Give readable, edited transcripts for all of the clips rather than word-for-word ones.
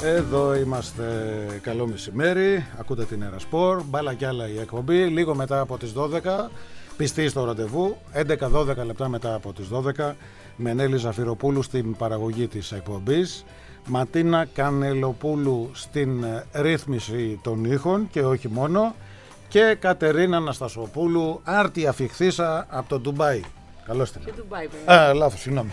Εδώ είμαστε, καλό μεσημέρι, ακούτε την Ερασπορ, μπάλα κι άλλα η εκπομπή, λίγο μετά από τις 12, πιστοί στο ραντεβού, 11-12 λεπτά μετά από τις 12, με Νέλη Ζαφυροπούλου στην παραγωγή της εκπομπής, Ματίνα Κανελοπούλου στην ρύθμιση των ήχων και όχι μόνο, και Κατερίνα Αναστασοπούλου, άρτια φιχθήσα από το Ντουμπάι. Καλώς την. Λάθος, συγγνώμη.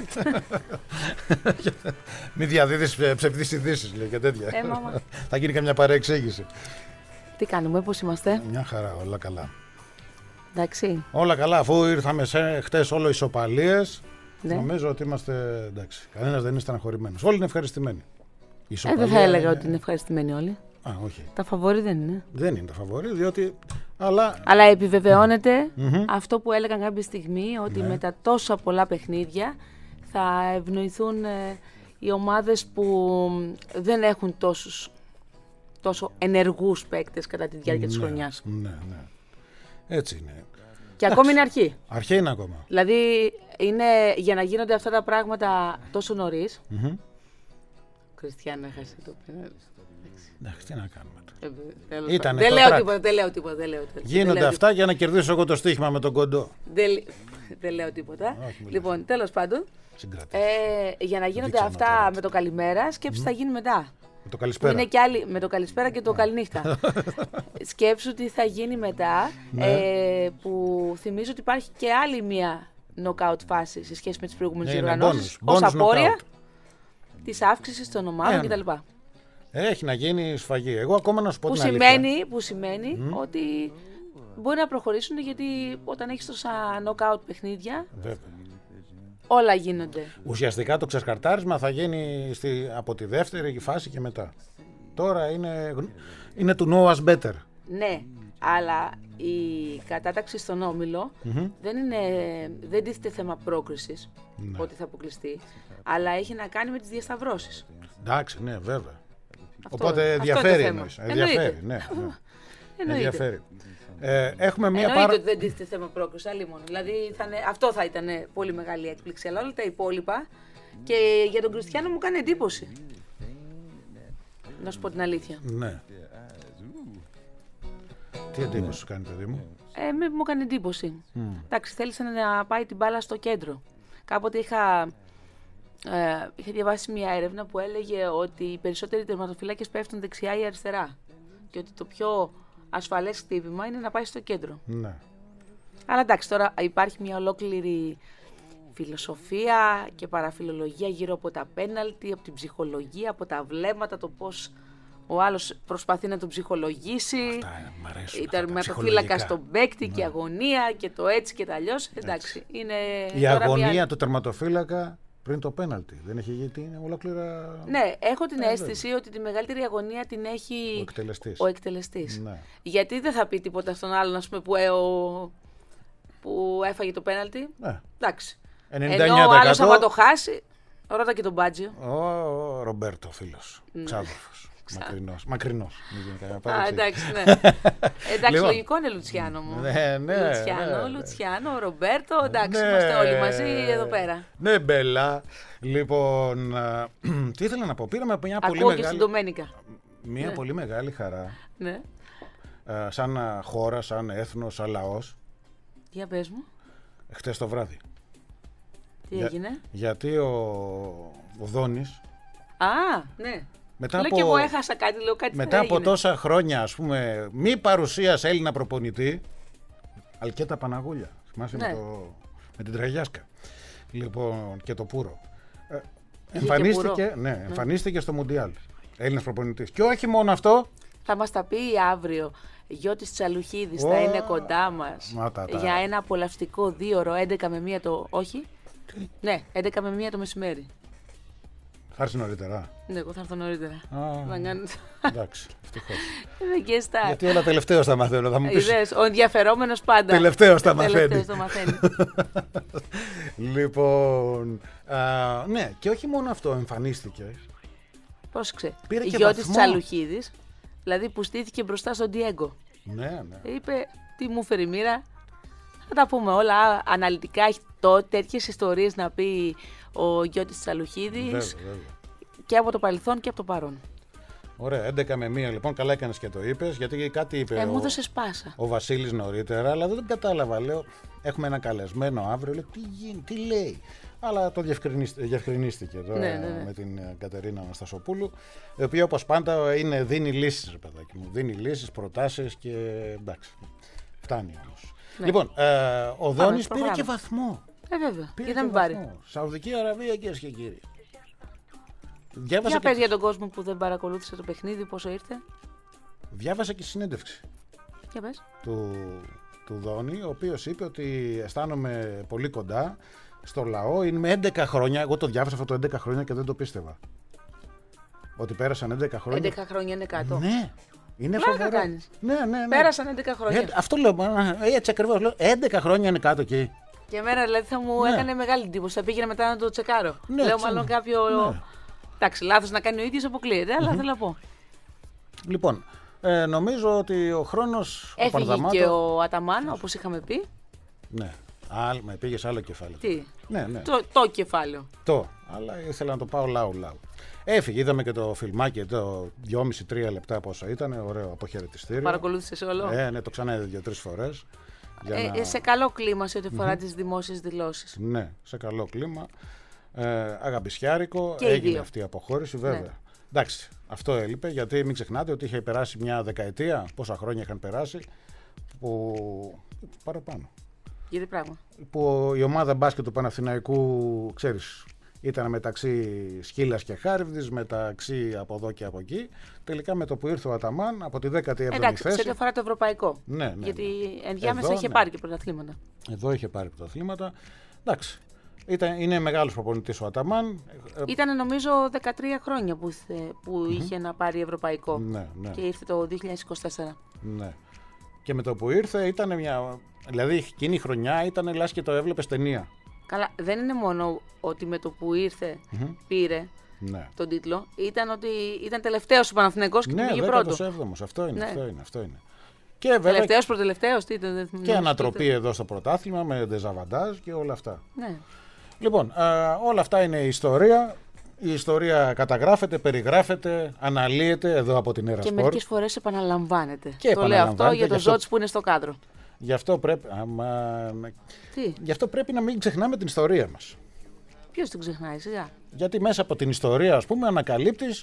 Μην διαδίδεις ψευδείς ειδήσεις, λέει, και τέτοια. Θα γίνει καμιά παρεξήγηση. Τι κάνουμε, πώς είμαστε? Μια χαρά, όλα καλά. Εντάξει. Όλα καλά, αφού ήρθαμε χτες όλο ισοπαλίες, ναι. Νομίζω ότι είμαστε εντάξει. Κανένας δεν είναι στεναχωρημένος. Όλοι είναι ευχαριστημένοι. Δεν θα έλεγα ότι είναι ευχαριστημένοι όλοι. Όχι. Τα φαβόρι δεν είναι. Δεν είναι τα φαβόρι, διότι. Αλλά επιβεβαιώνεται αυτό που έλεγαν κάποια στιγμή, ότι με τα τόσα πολλά παιχνίδια θα ευνοηθούν οι ομάδες που δεν έχουν τόσο ενεργούς παίκτες κατά τη διάρκεια της χρονιάς. Ναι. Έτσι είναι. Και ακόμη είναι αρχή. Αρχή είναι ακόμα. Δηλαδή, είναι για να γίνονται αυτά τα πράγματα τόσο νωρίς. Κριστιανό έχασε το πέναλτι. Εντάξει, τι να κάνουμε. Δεν λέω τίποτα. Γίνονται αυτά για να κερδίσω εγώ το στοίχημα με τον κοντό. Δεν λέω τίποτα. Λοιπόν, τέλος πάντων, για να γίνονται αυτά με το καλημέρα, σκέψου θα γίνει μετά. Με το καλησπέρα. Είναι και άλλοι, με το καλησπέρα και το καληνύχτα. Σκέψου τι θα γίνει μετά, που θυμίζω ότι υπάρχει και άλλη μία knockout φάση σε σχέση με τις προηγούμενες διοργανώσεις. Ως απόρρια της αύξησης των ομάδων κτλ. Έχει να γίνει σφαγή. Εγώ ακόμα να σου πω την αλήθεια. Που σημαίνει ότι μπορεί να προχωρήσουν, γιατί όταν έχεις τόσα knockout παιχνίδια, όλα γίνονται. Ουσιαστικά το ξεσκαρτάρισμα θα γίνει από τη δεύτερη φάση και μετά. Τώρα είναι του know us better. Ναι, αλλά η κατάταξη στον όμιλο δεν τίθεται θέμα πρόκρισης, ότι θα αποκλειστεί, αλλά έχει να κάνει με τις διασταυρώσεις. Εντάξει, ναι, βέβαια. Οπότε ενδιαφέρει. Ενδιαφέρει. Έχουμε μία εννοείται ότι δεν τίθεται θέμα πρόκριση, άλλη μόνο. Δηλαδή αυτό θα ήταν πολύ μεγάλη έκπληξη. Αλλά όλα τα υπόλοιπα, και για τον Κριστιανό μου κάνει εντύπωση. Να σου πω την αλήθεια. Ναι. Τι εντύπωση σου κάνει, παιδί μου? Μου κάνει εντύπωση. Εντάξει, θέλησε να πάει την μπάλα στο κέντρο. Κάποτε είχα διαβάσει μια έρευνα που έλεγε ότι οι περισσότεροι τερματοφύλακες πέφτουν δεξιά ή αριστερά. Και ότι το πιο ασφαλές χτύπημα είναι να πάει στο κέντρο. Ναι. Αλλά εντάξει, τώρα υπάρχει μια ολόκληρη φιλοσοφία και παραφιλολογία γύρω από τα πέναλτι, από την ψυχολογία, από τα βλέμματα, το πώς ο άλλος προσπαθεί να τον ψυχολογήσει. Η τερματοφύλακα στον παίκτη και η αγωνία και το έτσι και τα αλλιώς. Εντάξει, είναι η αγωνία του τερματοφύλακα πριν το πέναλτι. Δεν έχει γίνει, είναι ολόκληρα. Ναι, έχω την αίσθηση ότι τη μεγαλύτερη αγωνία την έχει ο εκτελεστής. Ναι. Γιατί δεν θα πει τίποτα στον άλλον, ας πούμε, που έφαγε το πέναλτι. Ναι. Εντάξει. 99%. Ενώ ο άλλος άμα το χάσει, ρώτα και τον Μπάτζιο. Ο Ρομπέρτο, φίλος, ξάδερφος. Μακρινός. Εντάξει, ναι. Εντάξει, λογικό είναι Λουτσιάνο μου. Λουτσιάνο, Ρομπέρτο, εντάξει, είμαστε όλοι μαζί εδώ πέρα. Ναι, μπέλα. Λοιπόν, τι ήθελα να πω, πήραμε μια πολύ μεγάλη. Ακούω και στην Ντομένικα. Μια πολύ μεγάλη χαρά. Ναι. Σαν χώρα, σαν έθνος, σαν λαός. Για πες μου. Χτες το βράδυ. Τι έγινε? Γιατί ο Δόνης. Ναι. Λέω και εγώ έχασα κάτι, λέω κάτι. Μετά από τόσα χρόνια, ας πούμε, μη παρουσίας Έλληνα προπονητή, Αλκέτα Παναγούλια, θυμάσαι, με την Τραγιάσκα, λοιπόν, και το Πούρο. Εμφανίστηκε στο Μουντιάλ, Έλληνας προπονητής. Και όχι μόνο αυτό. Θα μας τα πει αύριο. Γιώτης Τσαλουχίδης θα είναι κοντά μας για ένα απολαυστικό 2ωρο, 11 με 1 το... Όχι. Ναι, 11 με 1 το μεσημέρι. Θα έρθει νωρίτερα. Ναι, εγώ θα έρθω νωρίτερα. Εντάξει, ευτυχώς. Γιατί όλα τελευταίως τα μαθαίνω. Θα μου πεις... ο ενδιαφερόμενος πάντα. Τελευταίως τα μαθαίνει. Λοιπόν, ναι, και όχι μόνο αυτό, εμφανίστηκε. Πρόσεξε. Γιώτης Τσαλουχίδης, δηλαδή που στήθηκε μπροστά στον Ντιέγκο. Ναι. Είπε, τι μου φέρει η μοίρα. Θα τα πούμε όλα αναλυτικά. Έχει τέτοιες ιστορίες να πει ο Γιώτης Τσαλουχίδης, και από το παρελθόν και από το παρόν. Ωραία, 11 με 1 λοιπόν, καλά έκανες και το είπες, γιατί κάτι είπε μου έδωσε πάσα. ο Βασίλης νωρίτερα, αλλά δεν κατάλαβα. Λέω, έχουμε ένα καλεσμένο αύριο, λέω, τι λέει. Αλλά το διευκρινίστηκε τώρα με την Κατερίνα Αναστασοπούλου, η οποία όπως πάντα δίνει λύσεις, ρε παιδάκι μου. Δίνει λύσεις, προτάσεις και εντάξει, φτάνει όμως. Ναι. Λοιπόν, ο Δόνης πήρε και βαθμό. Βέβαια, και δεν πάρει. Σαουδική Αραβία, κυρίες και κύριοι. Για πες για τον κόσμο που δεν παρακολούθησε το παιχνίδι, πόσο ήρθε. Διάβασα και συνέντευξη. Για πες. Του Δόνη, ο οποίος είπε ότι αισθάνομαι πολύ κοντά στο λαό. Είναι με 11 χρόνια. Εγώ το διάβασα αυτό το 11 χρόνια και δεν το πίστευα. Ότι πέρασαν 11 χρόνια. 11 χρόνια είναι κάτω. Ναι. Είναι φοβερό. Ναι. Πέρασαν 11 χρόνια. Αυτό λέω. Έτσι ακριβώς λέω. 11 χρόνια είναι κάτω εκεί. Και εμένα δηλαδή θα μου έκανε μεγάλη εντύπωση. Θα πήγαινα μετά να το τσεκάρω. Ναι, λέω μάλλον κάποιο. Ναι. Εντάξει, λάθος να κάνει ο ίδιος αποκλείεται, αλλά θέλω να πω. Λοιπόν, νομίζω ότι ο χρόνος. Έφυγε και ο Αταμάν, όπως είχαμε πει. Ναι. Με πήγες άλλο κεφάλαιο. Τι? Ναι. Το κεφάλαιο. Αλλά ήθελα να το πάω λαού. Έφυγε, είδαμε και το φιλμάκι, το 2,5-3 λεπτά πόσο ήταν. Ωραίο αποχαιρετιστήριο. Παρακολούθησες όλο? Ναι, το ξανά είδε 2-3 φορές. Σε καλό κλίμα σε ό,τι αφορά τις δημόσιες δηλώσεις. Ναι, σε καλό κλίμα. Αγαπησιάρικο. Έγινε αυτή η αποχώρηση, βέβαια. Ναι. Εντάξει, αυτό έλειπε, γιατί μην ξεχνάτε ότι είχε περάσει μια δεκαετία, πόσα χρόνια είχαν περάσει, που παραπάνω. Γιατί πράγμα? Που η ομάδα μπάσκετ του Παναθηναϊκού, ξέρεις, ήταν μεταξύ Σκύλας και Χάριβδης, μεταξύ από εδώ και από εκεί. Τελικά με το που ήρθε ο Αταμάν από τη 17η θέση. Εντάξει, σε ό,τι αφορά το ευρωπαϊκό. Ναι. Γιατί ενδιάμεσα είχε πάρει και πρωταθλήματα. Εδώ είχε πάρει πρωταθλήματα. Εντάξει. Είναι μεγάλος προπονητής ο Αταμάν. Ήταν νομίζω 13 χρόνια που είχε να πάρει ευρωπαϊκό. Ναι. Και ήρθε το 2024. Ναι. Και με το που ήρθε ήταν μια. Δηλαδή εκείνη η χρονιά ήταν λες και το έβλεπες ταινία. Καλά, δεν είναι μόνο ότι με το που ήρθε πήρε τον τίτλο. Ήταν ότι ήταν τελευταίος ο Παναθηναϊκός και πήγε πρώτο. Ναι, 17ος. Αυτό είναι. Και τελευταίος, προτελευταίος, τι ήταν. Και ανατροπή εδώ στο πρωτάθλημα με ντεζαβαντάζ και όλα αυτά. Ναι. Λοιπόν, όλα αυτά είναι ιστορία. Η ιστορία καταγράφεται, περιγράφεται, αναλύεται εδώ από την Έρα Σπορ. Και μερικές φορές επαναλαμβάνεται. Το λέω αυτό για το Ζότς που είναι στο κάδρο. Γι' αυτό πρέπει, γι' αυτό πρέπει να μην ξεχνάμε την ιστορία μας. Ποιος την ξεχνάει, σιγά? Γιατί μέσα από την ιστορία, ας πούμε, ανακαλύπτεις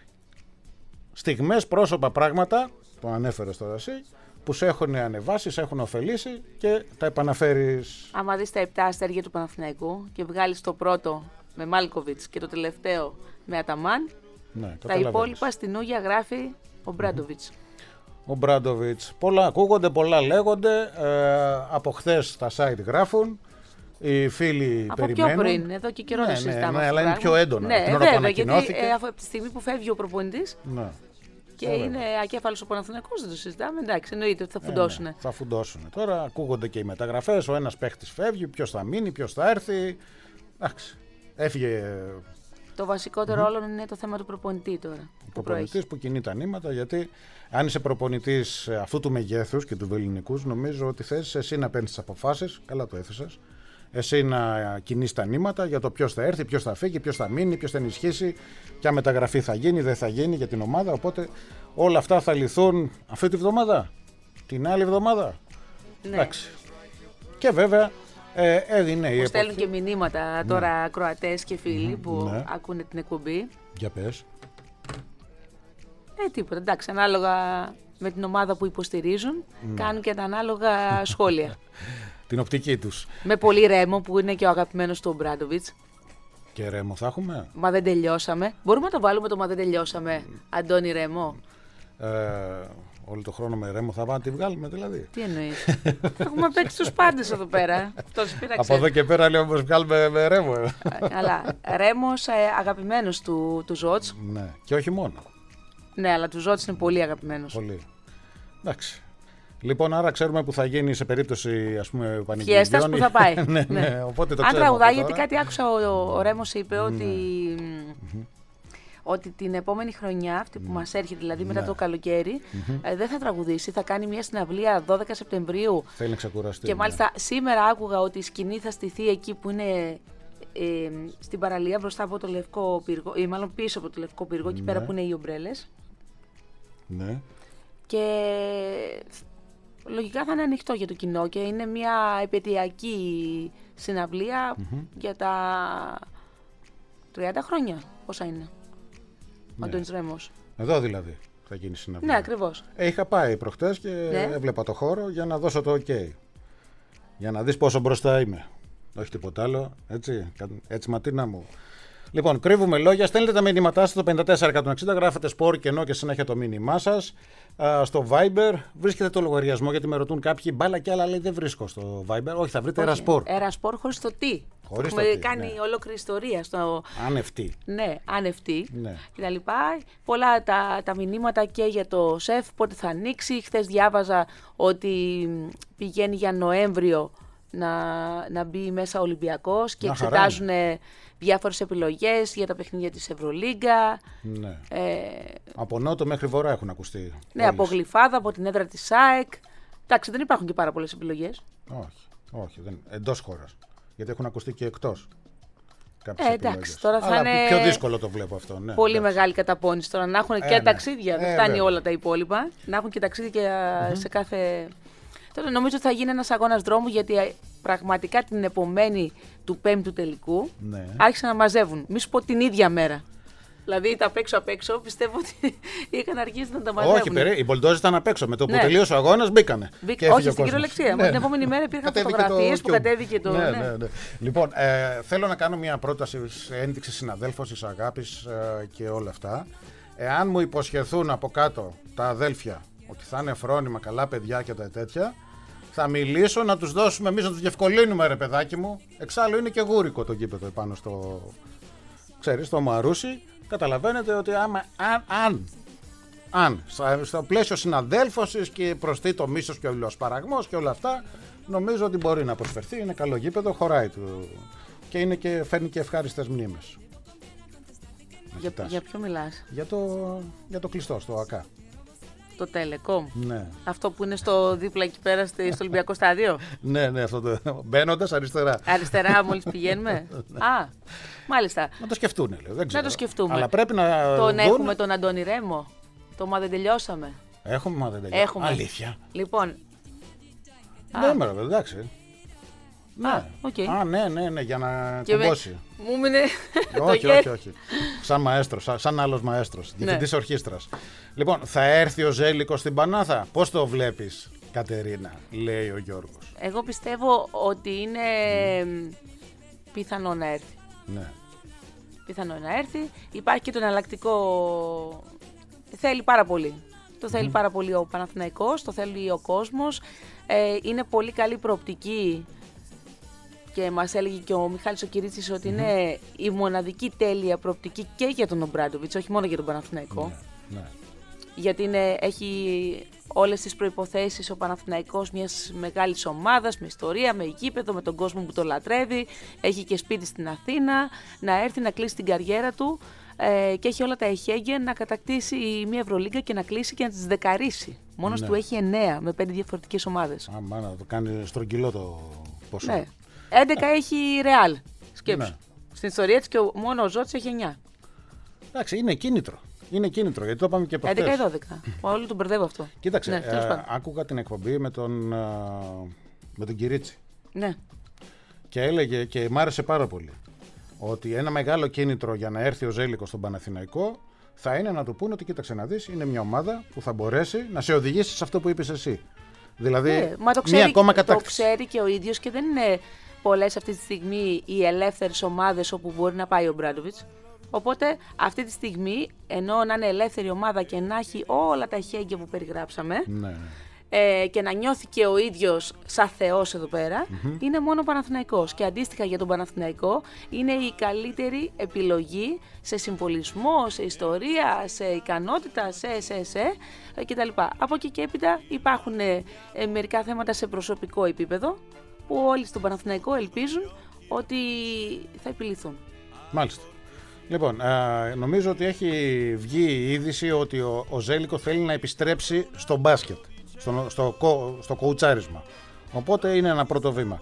στιγμές, πρόσωπα, πράγματα, το ανέφερες τώρα εσύ, που σε έχουν ανεβάσει, σε έχουν ωφελήσει και τα επαναφέρεις. Άμα δεις τα 7 αστέρια του Παναθηναϊκού και βγάλεις το πρώτο με Μάλκοβιτς και το τελευταίο με Αταμάν, τα υπόλοιπα στην Ούγια γράφει ο Μπράντοβιτς. Ο Μπράντοβιτς. Πολλά ακούγονται, πολλά λέγονται. Από χθες τα site γράφουν. Οι φίλοι από περιμένουν. Από πιο πριν, εδώ και καιρό το συζητάμε. Ναι, αλλά είναι πιο έντονα. Ναι, βέβαια, γιατί από τη στιγμή που φεύγει ο προπονητής και είναι ακέφαλος ο Παναθηναϊκός, δεν το συζητάμε. Εντάξει, εννοείται ότι θα φουντώσουν. Ναι, θα φουντώσουν. Τώρα ακούγονται και οι μεταγραφές. Ο ένας παίχτης φεύγει, ποιος θα μείνει, ποιος θα έρθει. Εντάξει, έφυγε. Το βασικότερο όλων είναι το θέμα του προπονητή τώρα. Ο προπονητής που κινεί τα νήματα, γιατί αν είσαι προπονητής αυτού του μεγέθους και του ελληνικούς, νομίζω ότι θες εσύ να παίρνεις τις αποφάσεις. Καλά το έθεσες. Εσύ να κινείς τα νήματα για το ποιος θα έρθει, ποιος θα φύγει, ποιος θα μείνει, ποιος θα ενισχύσει, ποια μεταγραφή θα γίνει, δεν θα γίνει για την ομάδα. Οπότε όλα αυτά θα λυθούν αυτή τη βδομάδα, την άλλη εβδομάδα. Ναι. Εντάξει. Και βέβαια. Μου στέλνουν και μηνύματα τώρα ακροατές και φίλοι που ακούνε την εκπομπή. Για πες. Τίποτα, εντάξει, ανάλογα με την ομάδα που υποστηρίζουν, κάνουν και τα ανάλογα σχόλια. Την οπτική τους. Με πολύ Ρέμο που είναι και ο αγαπημένος του Μπράντοβιτς. Και Ρέμο θα έχουμε. Μα δεν τελειώσαμε. Μπορούμε να το βάλουμε το μα δεν τελειώσαμε, Αντώνη Ρέμο. Όλο το χρόνο με Ρέμο θα πάμε να τη βγάλουμε δηλαδή. Τι εννοείς? Έχουμε παίξει τους πάντες εδώ πέρα. Από εδώ και πέρα λέω πως βγάλουμε με Ρέμο. Αλλά Ρέμος αγαπημένος του Ζότς. Ναι, και όχι μόνο. Ναι, αλλά του Ζότς είναι πολύ αγαπημένος. Πολύ. Εντάξει. Λοιπόν, άρα ξέρουμε που θα γίνει σε περίπτωση, ας πούμε, πανηγυριών. Χιέστας που θα πάει. Ναι. Οπότε το αν τραγουδάει, γιατί κάτι άκουσα, ο Ρέμος είπε ότι την επόμενη χρονιά, αυτή που μας έρχεται, δηλαδή μετά το καλοκαίρι, δεν θα τραγουδήσει, θα κάνει μια συναυλία 12 Σεπτεμβρίου. Θέλει να ξεκουραστεί. Και μάλιστα σήμερα άκουγα ότι η σκηνή θα στηθεί εκεί που είναι στην παραλία μπροστά από το Λευκό Πύργο, ή μάλλον πίσω από το Λευκό Πύργο, εκεί πέρα που είναι οι ομπρέλες. Ναι. Και λογικά θα είναι ανοιχτό για το κοινό και είναι μια επαιτειακή συναυλία για τα 30 χρόνια. Πόσα είναι ο Αντώνης Ρέμος. Εδώ δηλαδή θα γίνει συναυλία. Ναι, ακριβώς. Είχα πάει προχτές και έβλεπα το χώρο για να δώσω το OK. Για να δεις πόσο μπροστά είμαι. Όχι τίποτα άλλο. Έτσι Ματίνα μου. Λοιπόν, κρύβουμε λόγια. Στέλνετε τα μηνύματά σας στο 54160. Γράφετε σπορ και ενώ και συνέχεια το μήνυμά σας. Στο Viber βρίσκεται το λογαριασμό, γιατί με ρωτούν κάποιοι. Μπάλα και άλλα, λέει, δεν βρίσκω στο Viber. Όχι, θα βρείτε Ερασπορ. Ερασπορ χωρίς το τι. Έχουμε κάνει ολόκληρη ιστορία στο. Άνευτη. Ναι, άνευτη. Ναι. Και τα λοιπά. Πολλά τα μηνύματα και για το ΣΕΦ, πότε θα ανοίξει. Χθες διάβαζα ότι πηγαίνει για Νοέμβριο να μπει μέσα ο Ολυμπιακός και εξετάζουν διάφορες επιλογές για τα παιχνίδια της Ευρωλίγκα. Ναι. Από νότο μέχρι βορρά έχουν ακουστεί. Ναι, από Γλυφάδα, από την έδρα της ΑΕΚ. Εντάξει, δεν υπάρχουν και πάρα πολλές επιλογές. Όχι, εντός χώρας. Γιατί έχουν ακουστεί και εκτός. Εντάξει, τώρα θα αλλά είναι πιο δύσκολο το βλέπω αυτό. Ναι, πολύ μεγάλη καταπώνηση τώρα να έχουν και ταξίδια. Δεν φτάνει όλα τα υπόλοιπα. Να έχουν και ταξίδια σε κάθε. Τώρα νομίζω ότι θα γίνει ένας αγώνας δρόμου, γιατί πραγματικά την επομένη του πέμπτου τελικού άρχισαν να μαζεύουν. Μη σου πω την ίδια μέρα. Δηλαδή τα απ' έξω πιστεύω ότι είχαν αρχίσει να τα μαζεύουν. Όχι, οι Μπολντόζοι ήταν απ' έξω. Με το που τελείωσε ο αγώνας μπήκανε. Όχι, στην κυριολεξία. Την επόμενη μέρα υπήρχαν φωτογραφίες που κατέβηκε το. Ναι. Λοιπόν, θέλω να κάνω μια πρόταση σε ένδειξη συναδέλφωσης, αγάπης και όλα αυτά. Εάν μου υποσχεθούν από κάτω τα αδέλφια ότι θα είναι φρόνημα, καλά παιδιά και τα τέτοια, θα μιλήσω να τους δώσουμε εμείς, να τους διευκολύνουμε, ρε παιδάκι μου. Εξάλλου είναι και γούρικο το γήπεδο επάνω στο Μαρούσι. Καταλαβαίνετε ότι αν στο πλαίσιο συναδέλφωσης και προστεί το μίσος και ο ηλιοσπαραγμός και όλα αυτά, νομίζω ότι μπορεί να προσφερθεί. Είναι καλό γήπεδο, χωράει του και φέρνει και ευχάριστες μνήμες. Για ποιο μιλάς? Για το κλειστό, στο ΑΚΑ. Το Telecom. Ναι. Αυτό που είναι στο δίπλα εκεί πέρα στο Ολυμπιακό στάδιο. Ναι, αυτό μπαίνοντας αριστερά. Αριστερά μόλις πηγαίνουμε. Μάλιστα. Να το σκεφτούν, λέω. Δεν ξέρω. Να το σκεφτούμε. Αλλά πρέπει να έχουμε τον Αντώνη Ρέμο. Μα δεν τελειώσαμε. Μα δεν τελειώσαμε. Αλήθεια. Λοιπόν. Ναι, εντάξει. Ναι, για να κουμπώσει. Μου μείνε. Όχι. Σαν μαέστρος, σαν άλλος μαέστρος, διευθυντής ορχήστρας. Λοιπόν, θα έρθει ο Ζέλικος στην Πανάθα. Πώς το βλέπεις, Κατερίνα, λέει ο Γιώργος. Εγώ πιστεύω ότι είναι πιθανό να έρθει. Ναι. Πιθανό να έρθει. Υπάρχει και το εναλλακτικό. Θέλει πάρα πολύ. Το θέλει πάρα πολύ ο Παναθηναϊκός, το θέλει ο κόσμος. Είναι πολύ καλή προοπτική. Και μας έλεγε και ο Μιχάλης ο Κυρίτσης ότι είναι η μοναδική τέλεια προοπτική και για τον Ομπράντοβιτς, όχι μόνο για τον Παναθηναϊκό. Ναι. Γιατί έχει όλες τις προϋποθέσεις ο Παναθηναϊκός μιας μεγάλης ομάδας, με ιστορία, με γήπεδο, με τον κόσμο που το λατρεύει. Έχει και σπίτι στην Αθήνα, να έρθει να κλείσει την καριέρα του και έχει όλα τα εχέγγυα να κατακτήσει μια Ευρωλίγκα και να κλείσει και να τις δεκαρίσει. Μόνος του έχει 9 με 5 διαφορετικές ομάδες. Να το κάνει στρογγυλό το ποσό. Ναι. 11 έχει η Ρεάλ. Σκέψου. Στην ιστορία της και μόνο ο Ζώτης έχει 9. Εντάξει, είναι κίνητρο. Γιατί το είπαμε και από 11 ή 12. Όλο τον μπερδεύω αυτό. Κοίταξε, άκουγα την εκπομπή με τον Κυρίτσι. Ναι. Και έλεγε και μ' άρεσε πάρα πολύ ότι ένα μεγάλο κίνητρο για να έρθει ο Ζέλικος στον Παναθηναϊκό θα είναι να του πούνε ότι κοίταξε να δεις, είναι μια ομάδα που θα μπορέσει να σε οδηγήσει σε αυτό που είπες εσύ. Δηλαδή, μία ακόμα κατάκτηση. Το ξέρει και ο ίδιος και δεν είναι πολλές αυτή τη στιγμή οι ελεύθερες ομάδες όπου μπορεί να πάει ο Μπράντοβιτς. Οπότε αυτή τη στιγμή, ενώ να είναι ελεύθερη ομάδα και να έχει όλα τα εχέγγυα που περιγράψαμε, και να νιώθει και ο ίδιος σαν θεός εδώ πέρα, είναι μόνο ο Παναθηναϊκός. Και αντίστοιχα για τον Παναθηναϊκό είναι η καλύτερη επιλογή σε συμβολισμό, σε ιστορία, σε ικανότητα, σε κτλ. Από εκεί και έπειτα υπάρχουν μερικά θέματα σε προσωπικό επίπεδο που όλοι στον Παναθηναϊκό ελπίζουν ότι θα επιληθούν. Μάλιστα. Λοιπόν, νομίζω ότι έχει βγει η είδηση ότι ο Ζέλικο θέλει να επιστρέψει στο μπάσκετ, στο κοουτσάρισμα. Οπότε είναι ένα πρώτο βήμα.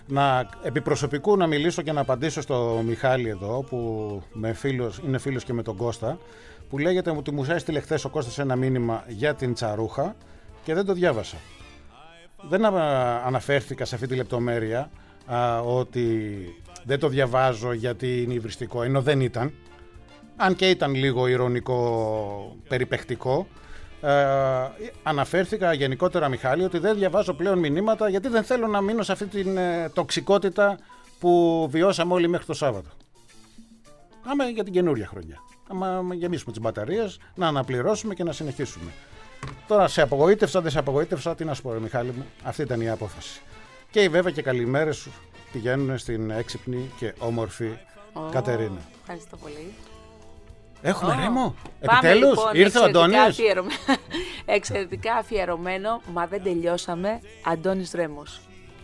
Επί προσωπικού να μιλήσω και να απαντήσω στο Μιχάλη εδώ, που είναι φίλος και με τον Κώστα, που λέγεται ότι μου έστειλε χθες ο Κώστας ένα μήνυμα για την Τσαρούχα και δεν το διάβασα. Δεν αναφέρθηκα σε αυτή τη λεπτομέρεια, ότι δεν το διαβάζω γιατί είναι υβριστικό, ενώ δεν ήταν. Αν και ήταν λίγο ηρωνικό, περιπαικτικό. Αναφέρθηκα γενικότερα, Μιχάλη, ότι δεν διαβάζω πλέον μηνύματα γιατί δεν θέλω να μείνω σε αυτή την τοξικότητα που βιώσαμε όλοι μέχρι το Σάββατο. Πάμε για την καινούρια χρονιά. Να γεμίσουμε τις μπαταρίες, να αναπληρώσουμε και να συνεχίσουμε. Τώρα σε απογοήτευσα, δεν σε απογοήτευσα, τι να σου πω, Μιχάλη μου, αυτή ήταν η απόφαση. Και βέβαια και καλημέρες σου πηγαίνουν στην έξυπνη και όμορφη Κατερίνα. Ευχαριστώ πολύ. Έχουμε ρέμο. Επιτέλους, λοιπόν, ήρθε ο Αντώνης. Εξαιρετικά αφιερωμένο, μα δεν τελειώσαμε. Αντώνης Ρέμος.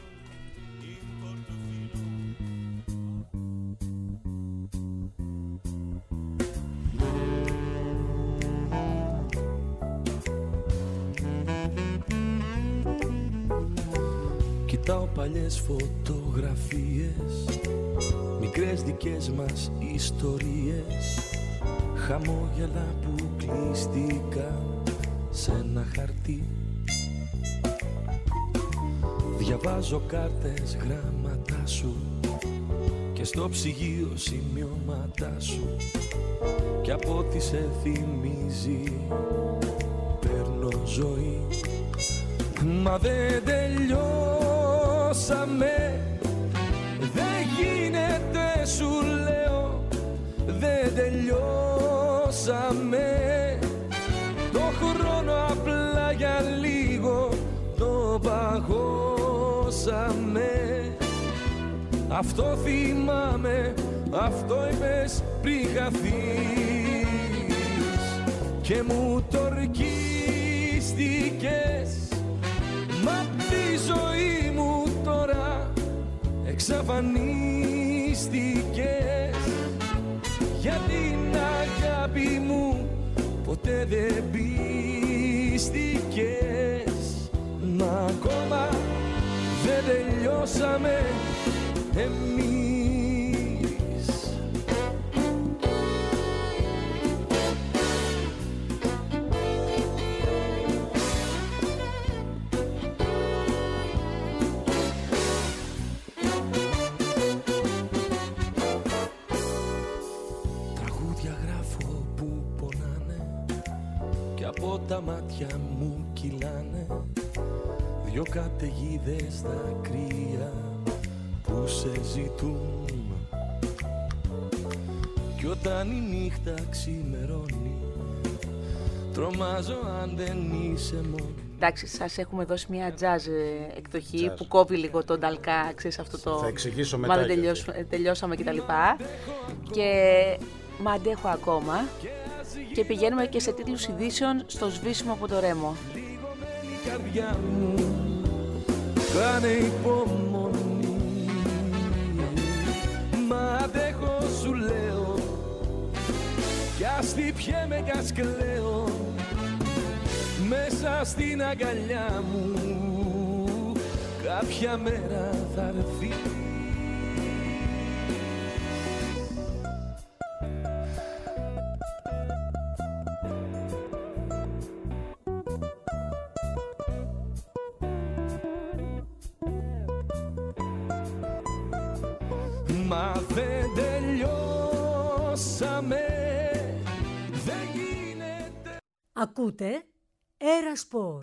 Κοιτάω παλιές φωτογραφίες, μικρές δικές μας ιστορίες, χαμόγελα που κλείστηκα σε ένα χαρτί. Διαβάζω κάρτες, γράμματά σου και στο ψυγείο σημειώματά σου, και από ό,τι σε θυμίζει παίρνω ζωή. Μα δεν τελειώσαμε, δεν γίνεται σου λέω, δεν τελειώσαμε. Το χρόνο απλά για λίγο το παγώσαμε. Αυτό θυμάμαι, αυτό είπες πριν χαθείς και μου το ορκίστηκες. Μα τη ζωή μου τώρα εξαφανίστηκες, για την αγάπη μου ποτέ δεν πίστηκες. Μα ακόμα δεν τελειώσαμε εμείς. Τα μάτια μου κυλάνε δυο καταιγίδες στα κρύα που σε ζητούν, κι όταν η νύχτα ξημερώνει τρομάζω αν δεν είσαι μόνη. Εντάξει, σας έχουμε δώσει μια jazz εκδοχή που κόβει λίγο τον ταλκά, ξέρεις αυτό το... Θα εξηγήσω μετά. Μα δεν τελειώσαμε κτλ. Και μα αντέχω ακόμα. Και πηγαίνουμε και σε τίτλους ειδήσεων στο σβήσιμο από το Ρέμο. Λιγωμένη καρδιά μου, κάνε υπομονή. Μα αντέχω σου λέω, κι ας χτυπιέμαι κι ας κλαίω μέσα στην αγκαλιά μου, κάποια μέρα θα έρθει. Μα δεν τελειώσαμε, δεν γίνεται. Ακούτε Έρα Σπορ.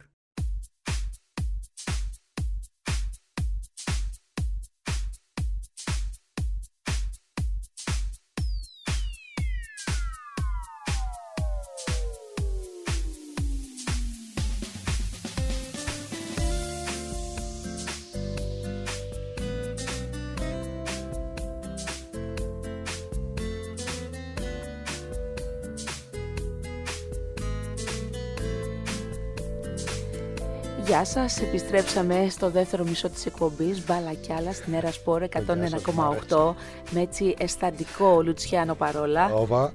Γεια σας, επιστρέψαμε στο δεύτερο μισό της εκπομπής Μπάλα κι άλλα στην Έρα Σπορ 101,8 με έτσι αισθαντικό Λουτσιάνο παρόλα.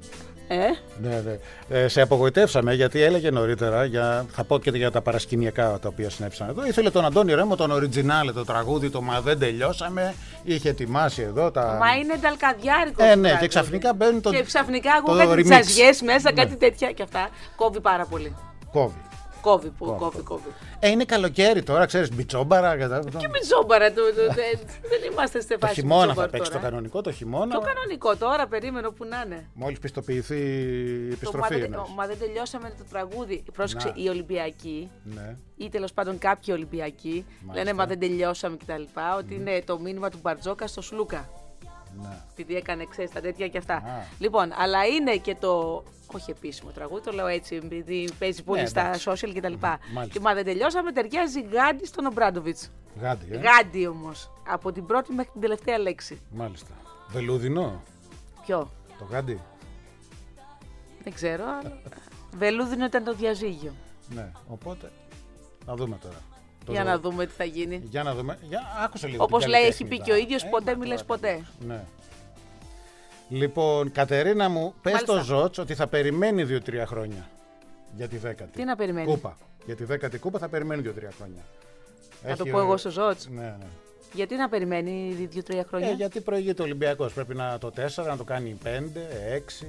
Ναι. Σε απογοητεύσαμε γιατί έλεγε νωρίτερα, θα πω και για τα παρασκηνιακά τα οποία συνέβησαν εδώ. Ήθελε τον Αντώνη Ρέμο, τον original, το τραγούδι, το «Μα δεν τελειώσαμε». Είχε ετοιμάσει εδώ τα. Μα είναι ταλκαδιάρικο. Ναι, και ξαφνικά μπαίνει το. Και ξαφνικά ακούω κάτι τσαζιές μέσα, κάτι τέτοια και αυτά. Κόβει πάρα πολύ. Κόβει. Είναι καλοκαίρι τώρα, ξέρεις, μπιτσόμπαρα. Και μπιτσόμπαρα, δεν είμαστε σε φάση. Το χειμώνα θα παίξει το κανονικό, το χειμώνα. Το κανονικό τώρα, περίμενο που να είναι. Μόλις πιστοποιηθεί η επιστροφή. Μα δεν τελειώσαμε το τραγούδι. Πρόσεξε, οι Ολυμπιακοί ή τέλος πάντων κάποιοι Ολυμπιακοί λένε μα δεν τελειώσαμε κτλ. Ότι είναι το μήνυμα του Μπαρτζόκα στο Σλούκα. Επειδή έκανε, ξέρεις, τα τέτοια και αυτά. Λοιπόν, αλλά είναι και το. Όχι επίσημο τραγούδι, το λέω έτσι, επειδή παίζει πολύ στα social κτλ. Και μα δεν τελειώσαμε, ταιριάζει γάντι στον Ομπράντοβιτς. Γάντι όμως. Από την πρώτη μέχρι την τελευταία λέξη. Μάλιστα. Βελούδινο. Ποιο? Το γάντι. Δεν ξέρω. Βελούδινο ήταν το διαζύγιο. Ναι, οπότε. Να δούμε τώρα. Για να δούμε τι θα γίνει. Για να δούμε. Άκουσε λίγο. Όπως λέει, έχει πει και ο ίδιος, ποτέ μη λες ποτέ. Ναι. Λοιπόν, Κατερίνα μου, πες στο Ζότς ότι θα περιμένει 2-3 χρόνια για τη 10η. Τι να περιμένει? Κούπα. Για τη 10η κούπα θα περιμένει 2-3 χρόνια. Να το πω εγώ στο Ζότς. Ναι. Γιατί να περιμένει 2-3 χρόνια? Γιατί προηγείται ο Ολυμπιακός. Πρέπει το 4 να το κάνει 5, 6.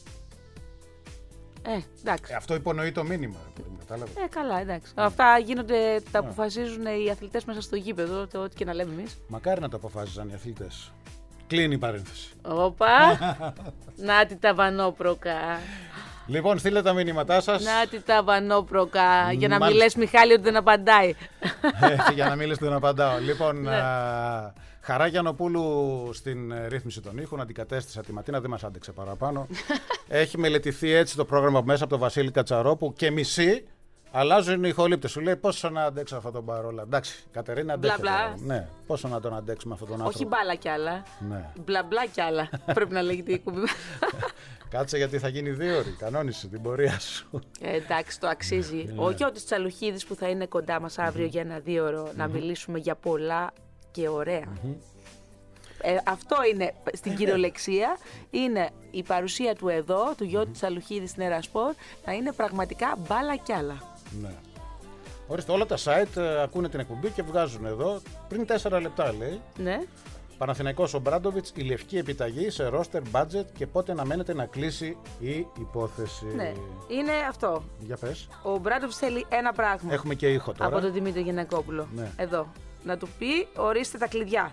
Εντάξει. Αυτό υπονοεί το μήνυμα. Καλά, εντάξει. Αυτά γίνονται, τα αποφασίζουν οι αθλητές μέσα στο γήπεδο, ό,τι και να λέμε εμείς. Μακάρι να το αποφάσιζαν οι αθλητές. Κλείνει η παρένθεση. Όπα! Νάτι τα βανόπροκα. Λοιπόν, στείλτε τα μηνύματά σας. Νάτι τα βανόπροκα. Για να μην λες, Μιχάλη, ότι δεν απαντάει. Για να μην λες ότι δεν απαντάω. Λοιπόν, Χαρά Γιαννοπούλου στην ρύθμιση των ήχων. Αντικατέστησα τη Ματίνα, δεν μας άντεξε παραπάνω. Έχει μελετηθεί έτσι το πρόγραμμα μέσα από τον Βασίλη Κατσαρόπου και μισή. Αλλάζουν οι ηχολήπτες. Σου λέει πόσο να αντέξω αυτόν τον παρόλα. Εντάξει, Κατερίνα, αντέξω. Ναι, πόσο να τον αντέξουμε αυτόν τον άνθρωπο. Όχι μπάλα κι άλλα. Ναι. Μπλα κι άλλα. Πρέπει να λέγεται η κουμπί. Κάτσε γιατί θα γίνει 2 ώρες. Κανόνισε την πορεία σου. Εντάξει, το αξίζει. Ο Γιώτης Τσαλουχίδης που θα είναι κοντά μας αύριο για ένα 2ωρο να μιλήσουμε για πολλά και ωραία. Αυτό είναι στην κυριολεξία. Είναι η παρουσία του εδώ, του Γιώτη Τσαλουχίδη στην Ερασπορ, να είναι πραγματικά μπάλα κι άλλα. Ναι. Ορίστε, όλα τα site ακούνε την εκπομπή και βγάζουν εδώ. Πριν 4 λεπτά λέει. Ναι. Παναθηναϊκός Ομπράντοβιτς, η λευκή επιταγή σε roster budget και πότε να μένετε να κλείσει η υπόθεση. Ναι, είναι αυτό. Για πες. Ο Ομπράντοβιτς θέλει ένα πράγμα. Έχουμε και ήχο τώρα. Από τον Δημήτρη Γυναικόπουλο. Ναι. Εδώ. Να του πει, ορίστε τα κλειδιά.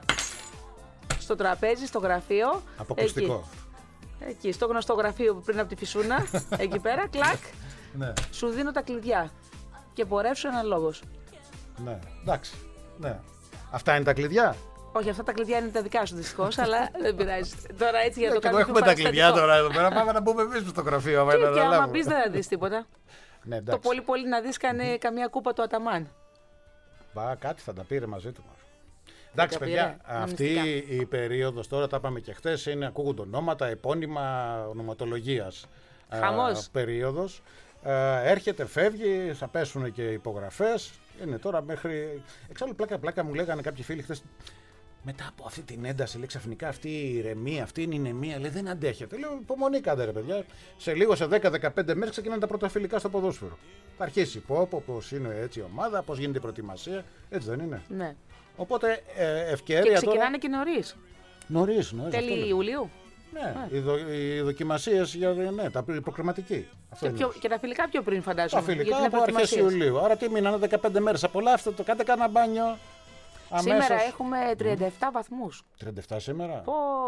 Στο τραπέζι, στο γραφείο. Αποκλειστικό. Εκεί, στο γνωστό γραφείο που πριν από τη φυσούνα. Εκεί πέρα, κλακ. Ναι. Σου δίνω τα κλειδιά. Και πορεύσου έναν λόγος. Ναι, εντάξει. Ναι. Αυτά είναι τα κλειδιά. Όχι, αυτά τα κλειδιά είναι τα δικά σου δυστυχώς, αλλά δεν πειράζει. Τώρα έτσι για το κάνουμε. Έχουμε τα κλειδιά τώρα εδώ πέρα. Πάμε να μπούμε εμείς στο γραφείο. Και άμα πεις δεν θα δεις τίποτα. Ναι, το πολύ να δεις καμία κούπα του Αταμάν. Μπα, κάτι θα τα πήρε μαζί του. Εντάξει, παιδιά, αυτή η περίοδος τώρα, τα είπαμε και χθες, ακούγονται ονόματα, επώνυμα ονοματολογίας. Χαμός. Περίοδος. Έρχεται, φεύγει, θα πέσουν και υπογραφές. Είναι τώρα μέχρι. Εξάλλου, πλάκα μου λέγανε κάποιοι φίλοι χθες. Μετά από αυτή την ένταση, λέει ξαφνικά αυτή η ηρεμία, αυτή είναι η ηρεμία, λέει δεν αντέχεται. Λέω υπομονή κάντε ρε παιδιά. Σε λίγο, σε 10-15 μέρες ξεκινάνε τα πρώτα φιλικά στο ποδόσφαιρο. Θα αρχίσει πώς είναι έτσι η ομάδα, πώς γίνεται η προετοιμασία. Έτσι δεν είναι? Ναι. Οπότε ευκαιρία. Και ξεκινάνε τώρα... και νωρίς. Νωρίς. Τέλη Ιουλίου. Ναι, οι δοκιμασίες για τα προκριματική. Και τα φιλικά πιο πριν φαντάζομαι. Τα φιλικά από αρχές Ιουλίου. Άρα τι μείνανε 15 μέρες. Απολαύστε το, κάντε κανένα μπάνιο. Σήμερα έχουμε 37 βαθμούς. 37 σήμερα.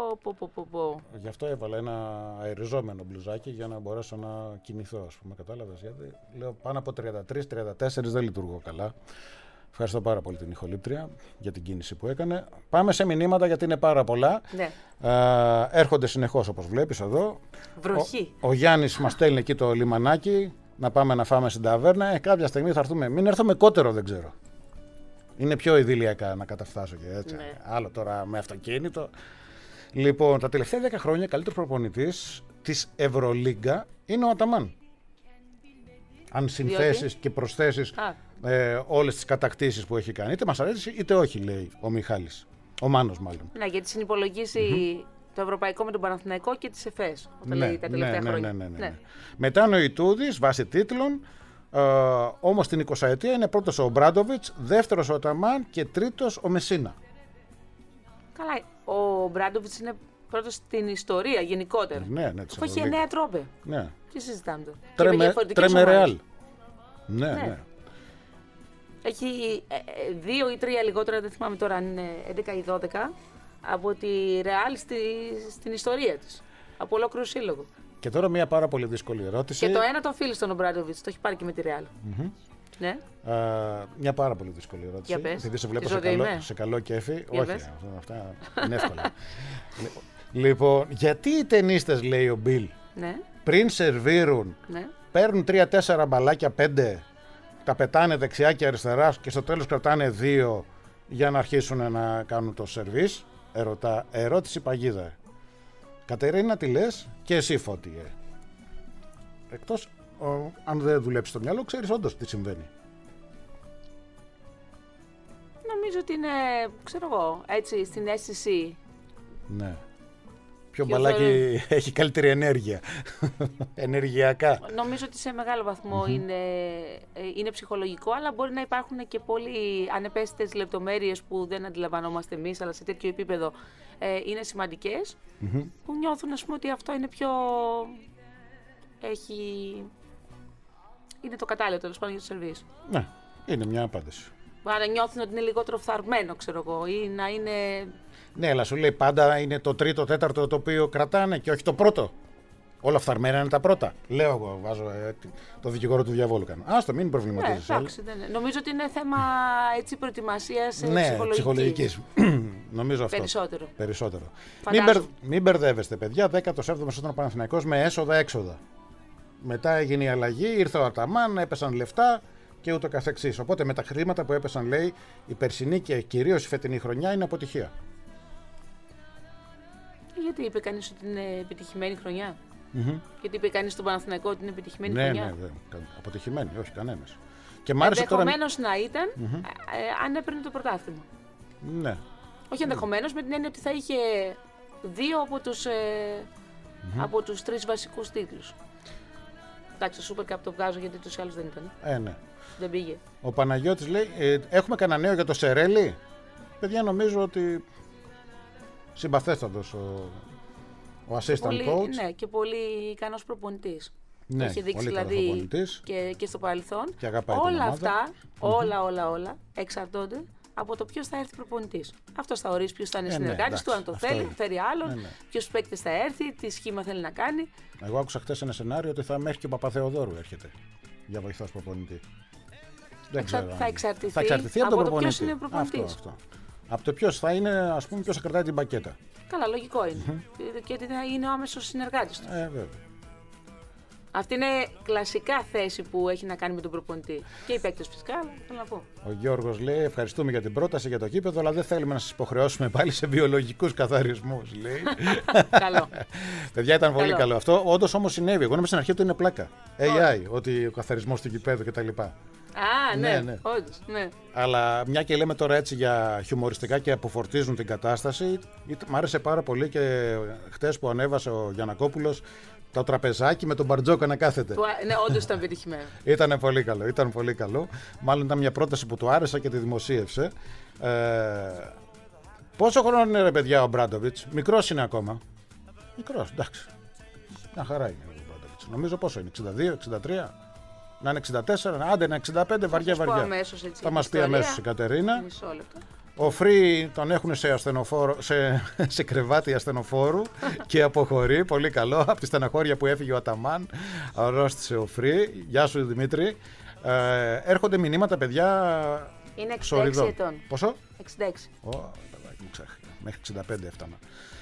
Πω. Γι' αυτό έβαλα ένα αεριζόμενο μπλουζάκι για να μπορέσω να κινηθώ, ας πούμε. Κατάλαβες? Γιατί λέω πάνω από 33-34 δεν λειτουργώ καλά. Ευχαριστώ πάρα πολύ την ηχολήπτρια για την κίνηση που έκανε. Πάμε σε μηνύματα γιατί είναι πάρα πολλά. Ναι. Έρχονται συνεχώς όπως βλέπεις εδώ. Βροχή. Ο Γιάννης μας στέλνει εκεί το λιμανάκι να πάμε να φάμε στην ταβέρνα. Κάποια στιγμή θα έρθουμε. Μην έρθουμε κότερο, δεν ξέρω. Είναι πιο ειδηλιακά να καταφτάσω και έτσι. Ναι. Άλλο τώρα με αυτοκίνητο. Λοιπόν, τα τελευταία 10 χρόνια καλύτερος προπονητής της Ευρωλίγκα είναι ο Αταμάν. Αν συνθέσεις και προσθέσεις όλες τις κατακτήσεις που έχει κάνει, είτε μας αρέσει είτε όχι, λέει ο Μιχάλης. Ο Μάνος μάλλον. Ναι, γιατί συνυπολογίσει Το ευρωπαϊκό με τον Παναθηναϊκό και τις ΕΦΕΣ. Τα τελευταία χρόνια. Ναι. Μετά είναι ο Ιτούδης βάσει τίτλων. Όμως την 20ετία είναι πρώτος ο Μπράντοβιτς, δεύτερος ο Αταμάν και τρίτος ο Μεσίνα. Καλά, ο Μπράντοβιτς είναι πρώτος στην ιστορία γενικότερα. Ναι, αφού έχει 9 τρόπε. Ναι. Τι συζητάμε τώρα. Τρέμε Ρεάλ. Ναι. Έχει 2 ή 3 λιγότερα, δεν θυμάμαι τώρα αν είναι 11 ή 12, από τη Ρεάλ στην ιστορία της. Από ολόκληρο σύλλογο. Και τώρα μια πάρα πολύ δύσκολη ερώτηση. Και το ένα το οφείλει στον Μπράντοβιτς, το έχει πάρει και με τη Ρεάλ. Ναι. Μια πάρα πολύ δύσκολη ερώτηση. Επειδή σε βλέπω σε καλό κέφι. Όχι, αυτά είναι εύκολα. Λοιπόν, γιατί οι τενίστες, λέει ο Μπιλ, πριν σερβίρουν, παίρνουν 3-4 μπαλάκια, 5, τα πετάνε δεξιά και αριστερά και στο τέλος κρατάνε 2 για να αρχίσουν να κάνουν το σερβίς? Ερώτηση παγίδα. Κατερίνα, τι λες? Και εσύ, Φώτιε. Εκτός αν δεν δουλέψει το μυαλό, ξέρεις όντως τι συμβαίνει. Νομίζω ότι είναι, ξέρω εγώ, έτσι στην αίσθηση. Ναι. Ποιο μπαλάκι έχει καλύτερη ενέργεια, ενεργειακά. Νομίζω ότι σε μεγάλο βαθμό είναι ψυχολογικό, αλλά μπορεί να υπάρχουν και πολύ ανεπαίσθητες λεπτομέρειες που δεν αντιλαμβανόμαστε εμείς, αλλά σε τέτοιο επίπεδο είναι σημαντικές, που νιώθουν, ας πούμε, ότι αυτό είναι πιο... είναι το κατάλληλο, τέλος πάντων, για το σερβίς. Ναι, είναι μια απάντηση. Άρα νιώθουν ότι είναι λιγότερο φθαρμένο, ξέρω εγώ, ή να είναι... Ναι, αλλά σου λέει πάντα είναι το τρίτο, τέταρτο το οποίο κρατάνε και όχι το πρώτο. Όλα φθαρμένα είναι τα πρώτα. Λέω εγώ, βάζω το δικηγόρο του διαβόλου κάνω. Άστο, μην προβληματίζεις. Ναι, εντάξει, νομίζω ότι είναι θέμα προετοιμασίας ψυχολογικής. Νομίζω αυτό. Περισσότερο. Μην μπερδεύεστε, παιδιά. 17ο ήταν Παναθηναϊκός με έσοδα-έξοδα. Μετά έγινε η αλλαγή, ήρθε ο Αταμάν, έπεσαν λεφτά και ούτω καθεξής. Οπότε με τα χρήματα που έπεσαν, λέει, η περσινή και κυρίως η φετινή χρονιά είναι αποτυχία. Γιατί είπε κανείς ότι είναι επιτυχημένη χρονιά? Γιατί είπε κανείς στον Παναθηναϊκό ότι είναι επιτυχημένη χρονιά? Ναι, αποτυχημένη, όχι κανένας. Ενδεχομένως να ήταν αν έπαιρνε το πρωτάθλημα. Ναι. Όχι ενδεχομένως, με την έννοια ότι θα είχε 2 από τους 3 βασικούς τίτλους. Εντάξει, το Super Cup το βγάζω γιατί τους άλλους δεν ήταν. Ναι. Δεν πήγε. Ο Παναγιώτης λέει, έχουμε κανένα νέο για το Σερέλι? Παιδιά, νομίζω ότι συμπαθέστατος ο assistant coach. Ναι, και πολύ ικανός προπονητής. Ναι, έχει δείξει δηλαδή και στο παρελθόν. Και αγαπάει όλα αυτά, όλα εξαρτώνται από το ποιος θα έρθει προπονητής. Αυτός θα ορίσει ποιος θα είναι συνεργάτης του, αν το θέλει, φέρει άλλον, ποιος παίκτης θα έρθει, τι σχήμα θέλει να κάνει. Εγώ άκουσα χτες ένα σενάριο ότι θα μέχρι και ο Παπαθεοδόρου έρχεται για βοηθός προπονητή. Θα εξαρτηθεί από το ποιος είναι προπονητής. Αυτό. Από το ποιος θα είναι, ας πούμε, ποιος θα κρατάει την πακέτα. Καλά, λογικό είναι. Και ότι θα είναι ο άμεσος συνεργάτης του. Βέβαια. Αυτή είναι κλασικά θέση που έχει να κάνει με τον προπονητή. Και οι παίκτες φυσικά, αλλά θέλω να πω. Ο Γιώργος λέει: ευχαριστούμε για την πρόταση για το γήπεδο, αλλά δεν θέλουμε να σας υποχρεώσουμε πάλι σε βιολογικούς καθαρισμούς. Λέει. Καλό. Παιδιά, ήταν πολύ καλό αυτό. Όντως όμως συνέβη. Εγώ νόμιζα στην αρχή ότι είναι πλάκα. AI, ότι ο καθαρισμός του γηπέδου κτλ. Ναι. Όντως, ναι. Αλλά μια και λέμε τώρα έτσι για χιουμοριστικά και αποφορτίζουν την κατάσταση, μ' άρεσε πάρα πολύ και χτες που ανέβασε ο Γιαννακόπουλος το τραπεζάκι με τον Μπαρτζόκα να κάθεται. Ναι, όντως ήταν πετυχημένο. Ήταν πολύ καλό. Μάλλον ήταν μια πρόταση που του άρεσε και τη δημοσίευσε. Πόσο χρόνο είναι, ρε παιδιά, ο Μπράντοβιτς? Μικρός είναι ακόμα. Μικρός, εντάξει. Μια χαρά είναι ο Μπράντοβιτς. Νομίζω πόσο είναι, 62, 63. Να είναι 64, άντε είναι 65, βαριά. Θα μας πει αμέσως η Κατερίνα. Μισό λεπτό. Ο Φρύ τον έχουν σε κρεβάτι ασθενοφόρου και αποχωρεί. Πολύ καλό. Από τη στεναχώρια που έφυγε ο Αταμάν, αρρώστησε ο Φρύ. Γεια σου, Δημήτρη. Έρχονται μηνύματα, παιδιά. Είναι 66 ετών. Πόσο? 66. Μέχρι 65 έφτανα.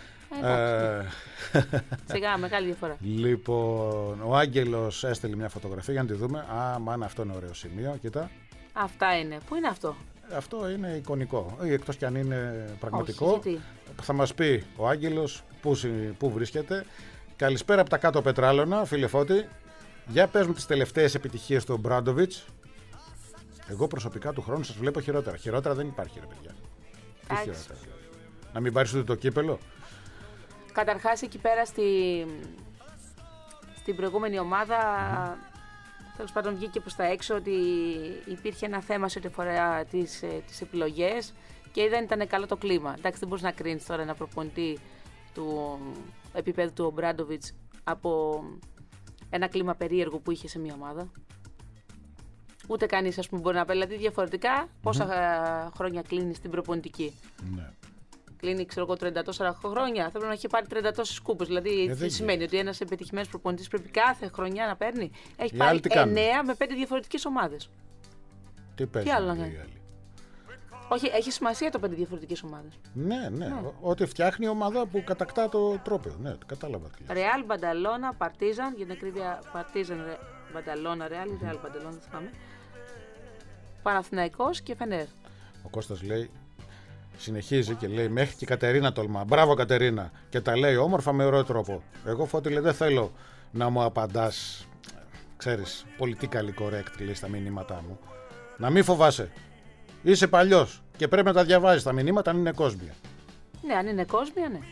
Σιγά, μεγάλη διαφορά. Λοιπόν, ο Άγγελος έστειλε μια φωτογραφία για να τη δούμε. Μάνα, αυτό είναι ωραίο σημείο. Κοίτα. Αυτά είναι. Πού είναι αυτό? Αυτό είναι εικονικό, εκτός κι αν είναι πραγματικό. Όχι, θα μας πει ο Άγγελος πού βρίσκεται. Καλησπέρα από τα κάτω Πετράλωνα, φίλε Φώτη. Για πες μου τις τελευταίες επιτυχίες του Μπράντοβιτς. Εγώ προσωπικά του χρόνου σας βλέπω χειρότερα. Χειρότερα δεν υπάρχει, ρε παιδιά. Τι χειρότερα? Να μην πάρεις ούτε το κύπελο? Καταρχάς εκεί πέρα στην προηγούμενη ομάδα, τέλος πάντων βγήκε προς τα έξω ότι υπήρχε ένα θέμα σε ό,τι αφορά τις επιλογές και δεν ήταν καλό το κλίμα. Εντάξει, δεν μπορείς να κρίνεις τώρα ένα προπονητή του επίπεδου του Ομπράντοβιτς από ένα κλίμα περίεργο που είχε σε μια ομάδα. Ούτε κανείς, ας πούμε, μπορεί να πει. Δηλαδή, διαφορετικά, πόσα χρόνια κλείνει στην προπονητική. Ναι. Κλείνει, ξέρω εγώ, 34 χρόνια. Θέλω να έχει πάρει 30 κούπες. Δηλαδή, τι σημαίνει ότι ένας επιτυχημένος προπονητής πρέπει κάθε χρονιά να παίρνει. Έχει πάρει 9 με 5 διαφορετικές ομάδες. Τι άλλο να κάνει. Όχι, έχει σημασία το 5 διαφορετικές ομάδες. Ναι. Ότι φτιάχνει η ομάδα που κατακτά το τρόπαιο. Ναι, κατάλαβα. Ρεάλ, Μπανταλώνα, Παρτίζαν, για την ακρίβεια Παρτίζαν, Μπανταλώνα, Ρεάλ, Μπανταλώνα, δεν θυμάμαι. Παναθηναϊκός και Φενέρ. Ο Κώστας λέει, συνεχίζει και λέει, μέχρι και η Κατερίνα τολμά. Μπράβο Κατερίνα. Και τα λέει όμορφα με ωραίο τρόπο. Εγώ, Φώτη, λέει, δεν θέλω να μου απαντάς, ξέρεις, πολιτικά correct, λέει, στα μηνύματά μου. Να μην φοβάσαι. Είσαι παλιός και πρέπει να τα διαβάζεις τα μηνύματα αν είναι κόσμια. Ναι, αν είναι κόσμια, ναι.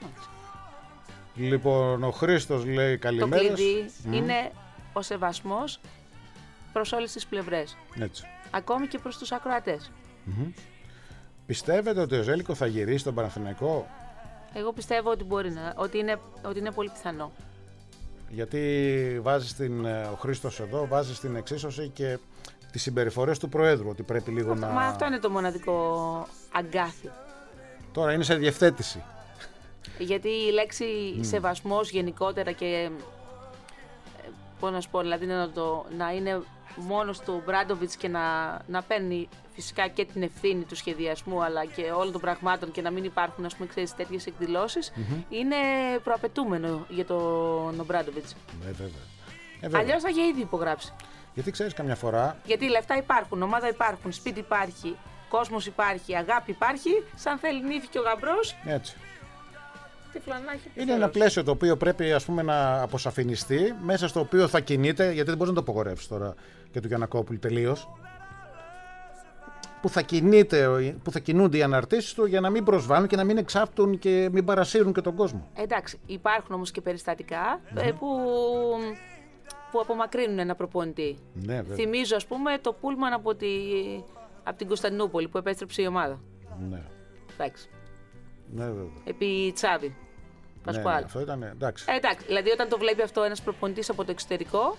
Λοιπόν, ο Χρήστος λέει καλημέρα. Το κλειδί είναι ο σεβασμός προς όλες τις πλευρές. Έτσι. Ακόμη και προς τους ακροατές. Πιστεύετε ότι ο Ζέλικο θα γυρίσει στον Παναθηναϊκό? Εγώ πιστεύω ότι μπορεί ότι είναι πολύ πιθανό. Γιατί ο Χρήστος εδώ βάζει στην εξίσωση και τις συμπεριφορές του Προέδρου, ότι πρέπει λίγο να... Μα αυτό είναι το μοναδικό αγκάθι. Τώρα είναι σε διευθέτηση. Γιατί η λέξη σεβασμός γενικότερα και πώς να σου πω, δηλαδή να είναι μόνος του Μπράντοβιτς και να παίρνει φυσικά και την ευθύνη του σχεδιασμού αλλά και όλων των πραγμάτων και να μην υπάρχουν, ας πούμε, ξέρεις, τέτοιες εκδηλώσεις, είναι προαπαιτούμενο για τον Μπράντοβιτς. Βέβαια. Αλλιώς θα είχε ήδη υπογράψει. Γιατί ξέρεις, καμιά φορά. Γιατί λεφτά υπάρχουν, ομάδα υπάρχουν, σπίτι υπάρχει, κόσμος υπάρχει, αγάπη υπάρχει, σαν θέλει νύφη και ο γαμπρός. Έτσι. Είναι ένα πλαίσιο το οποίο πρέπει, ας πούμε, να αποσαφινιστεί, μέσα στο οποίο θα κινείται, γιατί δεν μπορείς να το απογορεύσεις τώρα και του Γιαννακόπουλου τελείως. Που θα κινούνται οι αναρτήσεις του για να μην προσβάλλουν και να μην εξάπτουν και μην παρασύρουν και τον κόσμο. Εντάξει, υπάρχουν όμως και περιστατικά που απομακρύνουν ένα προπονητή. Ναι, θυμίζω, ας πούμε, το πούλμαν από την Κωνσταντινούπολη που επέστρεψε η ομάδα. Ναι. Εντάξει. Ναι, βέβαια. Επί Τσάβη. Ναι, αυτό ήταν, εντάξει. Εντάξει, δηλαδή όταν το βλέπει αυτό ένας προπονητής από το εξωτερικό,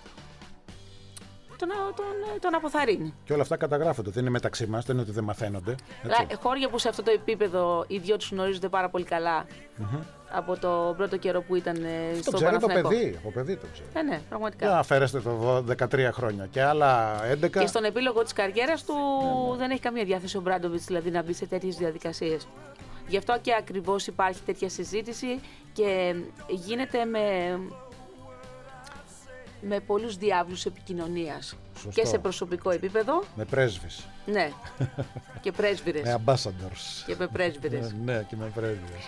τον αποθαρρύνει. Και όλα αυτά καταγράφονται. Δεν είναι μεταξύ μας, δεν είναι ότι δεν μαθαίνονται. Χώρια που σε αυτό το επίπεδο οι δυο τους γνωρίζονται πάρα πολύ καλά από το πρώτο καιρό που ήταν στο Παναθηναϊκό. Από παιδί το ξέρει. Ναι, πραγματικά. Για αφαίρεστε το 13 χρόνια και άλλα 11. Και στον επίλογο της καριέρας του δεν έχει καμία διάθεση ο Μπράντοβιτς δηλαδή να μπει σε τέτοιες διαδικασίες. Γι' αυτό και ακριβώς υπάρχει τέτοια συζήτηση και γίνεται με πολλούς διάβλους επικοινωνίας. Σωστό. Και σε προσωπικό επίπεδο. Με πρέσβεις. Ναι. Και πρέσβυρες. Με ambassadors. Και με πρέσβυρες. Ναι, και με πρέσβυρες.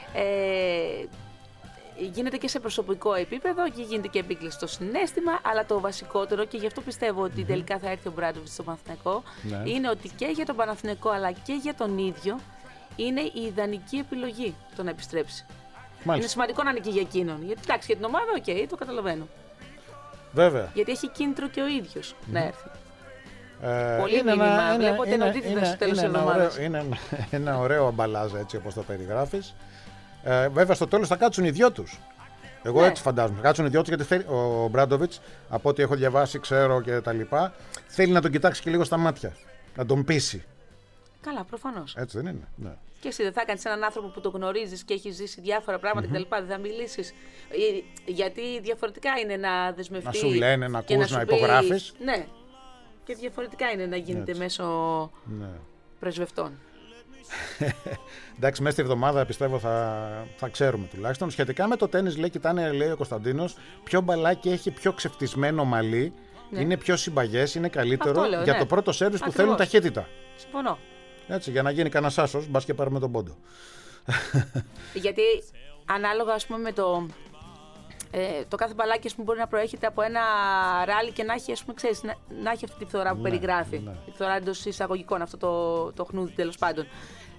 Γίνεται και σε προσωπικό επίπεδο και γίνεται και επίκληση στο συναίσθημα, αλλά το βασικότερο, και γι' αυτό πιστεύω ότι τελικά θα έρθει ο Μπράντοβιτς στο Παναθηναϊκό, είναι ότι και για τον Παναθηναϊκό αλλά και για τον ίδιο είναι η ιδανική επιλογή το να επιστρέψει. Μάλιστα. Είναι σημαντικό να είναι και για εκείνον. Γιατί εντάξει, για την ομάδα, το καταλαβαίνω. Βέβαια. Γιατί έχει κίνητρο και ο ίδιος να έρθει. Πολύ μήνυμα. Βλέπω ότι είναι αντίθετα στο τέλος της εβδομάδας. Είναι ένα ωραίο αμπαλάζ, έτσι όπως το περιγράφεις. Βέβαια, στο τέλος θα κάτσουν οι δυο τους. Εγώ έτσι φαντάζομαι. Θα κάτσουν οι δυο τους, γιατί ο Μπράντοβιτς, από ό,τι έχω διαβάσει, ξέρω και τα λοιπά, θέλει να τον κοιτάξει και λίγο στα μάτια. Να τον πείσει. Καλά, προφανώς. Έτσι δεν είναι? Ναι. Και εσύ δεν θα κάνεις έναν άνθρωπο που το γνωρίζεις και έχει ζήσει διάφορα πράγματα κτλ. Δεν θα μιλήσεις. Γιατί διαφορετικά είναι να δεσμευτεί. Να σου λένε, να ακούς, να υπογράφεις. Ναι. Και διαφορετικά είναι να γίνεται μέσω πρεσβευτών. Εντάξει, μέσα στη εβδομάδα πιστεύω θα ξέρουμε τουλάχιστον. Σχετικά με το τένις, λέει ο Κωνσταντίνος, πιο μπαλάκι έχει πιο ξεφτισμένο μαλλί. Ναι. Είναι πιο συμπαγές, είναι καλύτερο για το πρώτο σέρβις που θέλουν ταχύτητα. Συμφωνώ. Έτσι, για να γίνει κανένας άσος, μπας και πάρουμε τον πόντο. Γιατί ανάλογα, ας πούμε, με το κάθε μπαλάκι, ας πούμε, μπορεί να προέρχεται από ένα ράλι και να έχει, ας πούμε, ξέρεις, να έχει αυτή τη φθορά που περιγράφει. Ναι. Η φθορά εντός εισαγωγικών, αυτό το χνούδι τέλος πάντων.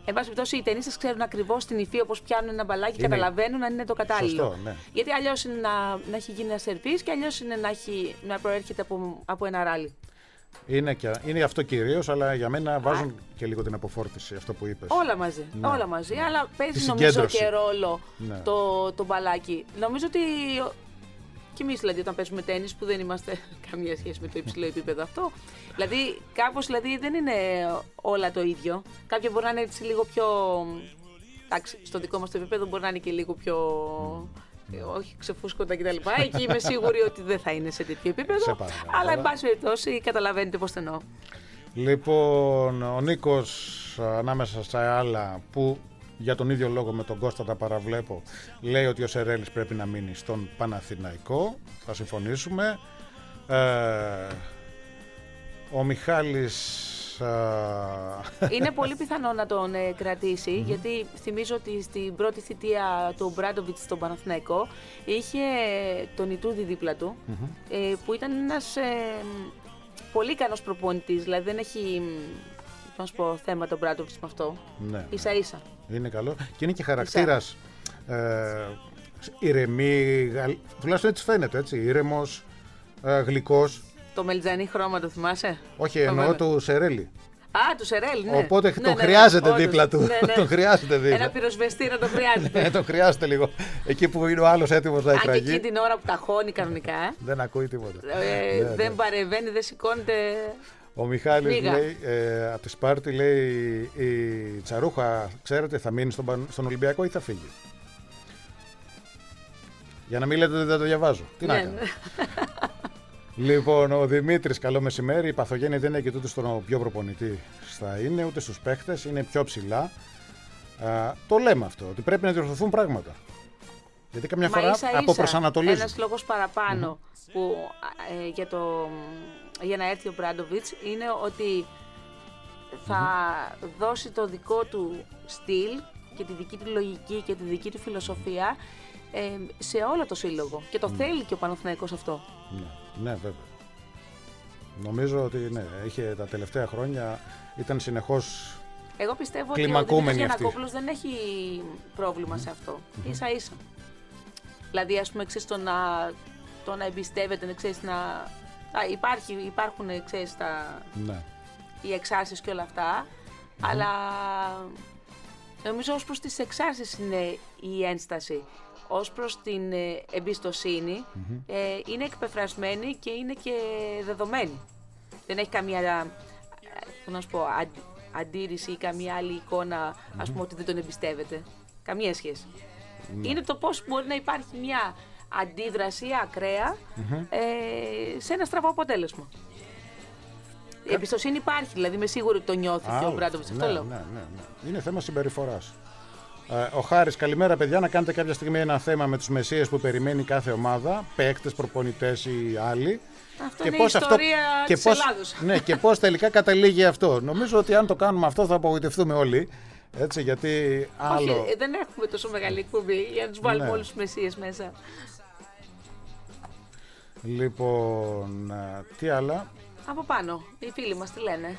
Εν πάση περιπτώσει, οι ταινίστες ξέρουν ακριβώς την υφή, όπως πιάνουν ένα μπαλάκι, καταλαβαίνουν αν είναι το κατάλληλο. Σωστό, ναι. Γιατί αλλιώς είναι να έχει γίνει ένα σερβίς και αλλιώς είναι να προέρχεται από ένα ράλι. Είναι αυτό κυρίως, αλλά για μένα βάζουν και λίγο την αποφόρτιση, αυτό που είπες. Όλα μαζί. Ναι. Όλα μαζί, αλλά παίζει νομίζω και ρόλο το μπαλάκι. Νομίζω ότι. Και εμείς δηλαδή, όταν παίζουμε τένις, που δεν είμαστε καμία σχέση με το υψηλό επίπεδο αυτό. Δηλαδή, κάπως δηλαδή, δεν είναι όλα το ίδιο. Κάποια μπορεί να είναι έτσι λίγο πιο. Εντάξει, στο δικό μας το επίπεδο μπορεί να είναι και λίγο πιο. Όχι ξεφούσκοντα κτλ. Εκεί είμαι σίγουρη ότι δεν θα είναι σε τέτοιο επίπεδο. Αλλά, εν πάση περιπτώσει, καταλαβαίνετε πώς το εννοώ. Λοιπόν, ο Νίκος, ανάμεσα στα άλλα που για τον ίδιο λόγο με τον Κώστα τα παραβλέπω, λέει ότι ο Σερέλης πρέπει να μείνει στον Παναθηναϊκό. Θα συμφωνήσουμε. Ο Μιχάλης... Είναι πολύ πιθανό να τον κρατήσει, γιατί θυμίζω ότι στην πρώτη θητεία του Μπράντοβιτς στον Παναθηναϊκό είχε τον Ιτούδη δίπλα του, που ήταν ένας πολύ ικανός προπονητής, δηλαδή δεν έχει να σου πω θέμα τον Μπράντοβιτς με αυτό, ίσα-ίσα. Είναι καλό και είναι και χαρακτήρας ηρεμή, τουλάχιστον έτσι φαίνεται, έτσι, ήρεμος, γλυκός. Το μελιτζανί χρώμα το θυμάσαι? Όχι, εννοώ του Σερέλη. Α, του Σερέλη, ναι. Οπότε τον χρειάζεται δίπλα του. Τον χρειάζεται δίπλα. Ένα πυροσβεστήρα τον χρειάζεται. Τον χρειάζεται λίγο. Εκεί που είναι ο άλλος έτοιμος να εκραγεί. Αν και εκεί την ώρα που ταχώνει κανονικά. Δεν ακούει τίποτα. Δεν παρεμβαίνει, δεν σηκώνεται. Ο Μιχάλης λέει, από τη Σπάρτη, λέει, η Τσαρούχα, ξέρετε, θα μείνει στον Ολυμπιακό ή θα φύγει? Για να μην λέτε ότι δεν το διαβάζω. Τι να κάνω. Λοιπόν, ο Δημήτρης, καλό μεσημέρι. Η παθογένεια δεν είναι και τούτο στον πιο προπονητή θα είναι, ούτε στους παίχτες, είναι πιο ψηλά. Το λέμε αυτό, ότι πρέπει να διορθωθούν πράγματα. Γιατί καμιά φορά από προσανατολίζουν. Ένας λόγος παραπάνω που, για να έρθει ο Μπράντοβιτς είναι ότι θα δώσει το δικό του στυλ και τη δική του λογική και τη δική του φιλοσοφία σε όλο το σύλλογο. Και το θέλει και ο Παναθηναϊκός αυτό. Ναι, βέβαια. Νομίζω ότι είχε τα τελευταία χρόνια, ήταν συνεχώς. Εγώ πιστεύω ότι ο Δημήτρης Γιαννακόπουλος δεν έχει πρόβλημα σε αυτό. Ίσα-ίσα. Δηλαδή, ας πούμε, ξέρεις, το να εμπιστεύεται, ξέρεις, υπάρχουν, ξέρεις, οι εξάρσεις και όλα αυτά, αλλά νομίζω ως προς τις εξάρσεις είναι η ένσταση. Ως προς την εμπιστοσύνη, είναι εκπεφρασμένη και είναι και δεδομένη. Δεν έχει καμία, να σου πω, αντίρρηση ή καμία άλλη εικόνα, ας πούμε, ότι δεν τον εμπιστεύεται. Καμία σχέση. Είναι το πώς μπορεί να υπάρχει μια αντίδραση ακραία σε ένα στραβό αποτέλεσμα. Η εμπιστοσύνη υπάρχει, δηλαδή είμαι σίγουρη ότι το νιώθει και ο Μπράντοβιτς. Αυτό λέω. Ναι. Είναι θέμα συμπεριφοράς. Ο Χάρης, καλημέρα παιδιά. Να κάνετε κάποια στιγμή ένα θέμα με τους μεσίες που περιμένει κάθε ομάδα, παίκτες, προπονητές ή άλλοι. Αυτό είναι η ιστορία της Ελλάδος. Ναι, και πώς τελικά καταλήγει αυτό. Νομίζω ότι αν το κάνουμε αυτό θα απογοητευτούμε όλοι. Έτσι, γιατί άλλο. Όχι, δεν έχουμε τόσο μεγάλη εκπομπή για να τους βάλουμε όλους τους μεσίες μέσα. Λοιπόν, τι άλλα. Από πάνω, οι φίλοι μας τι λένε?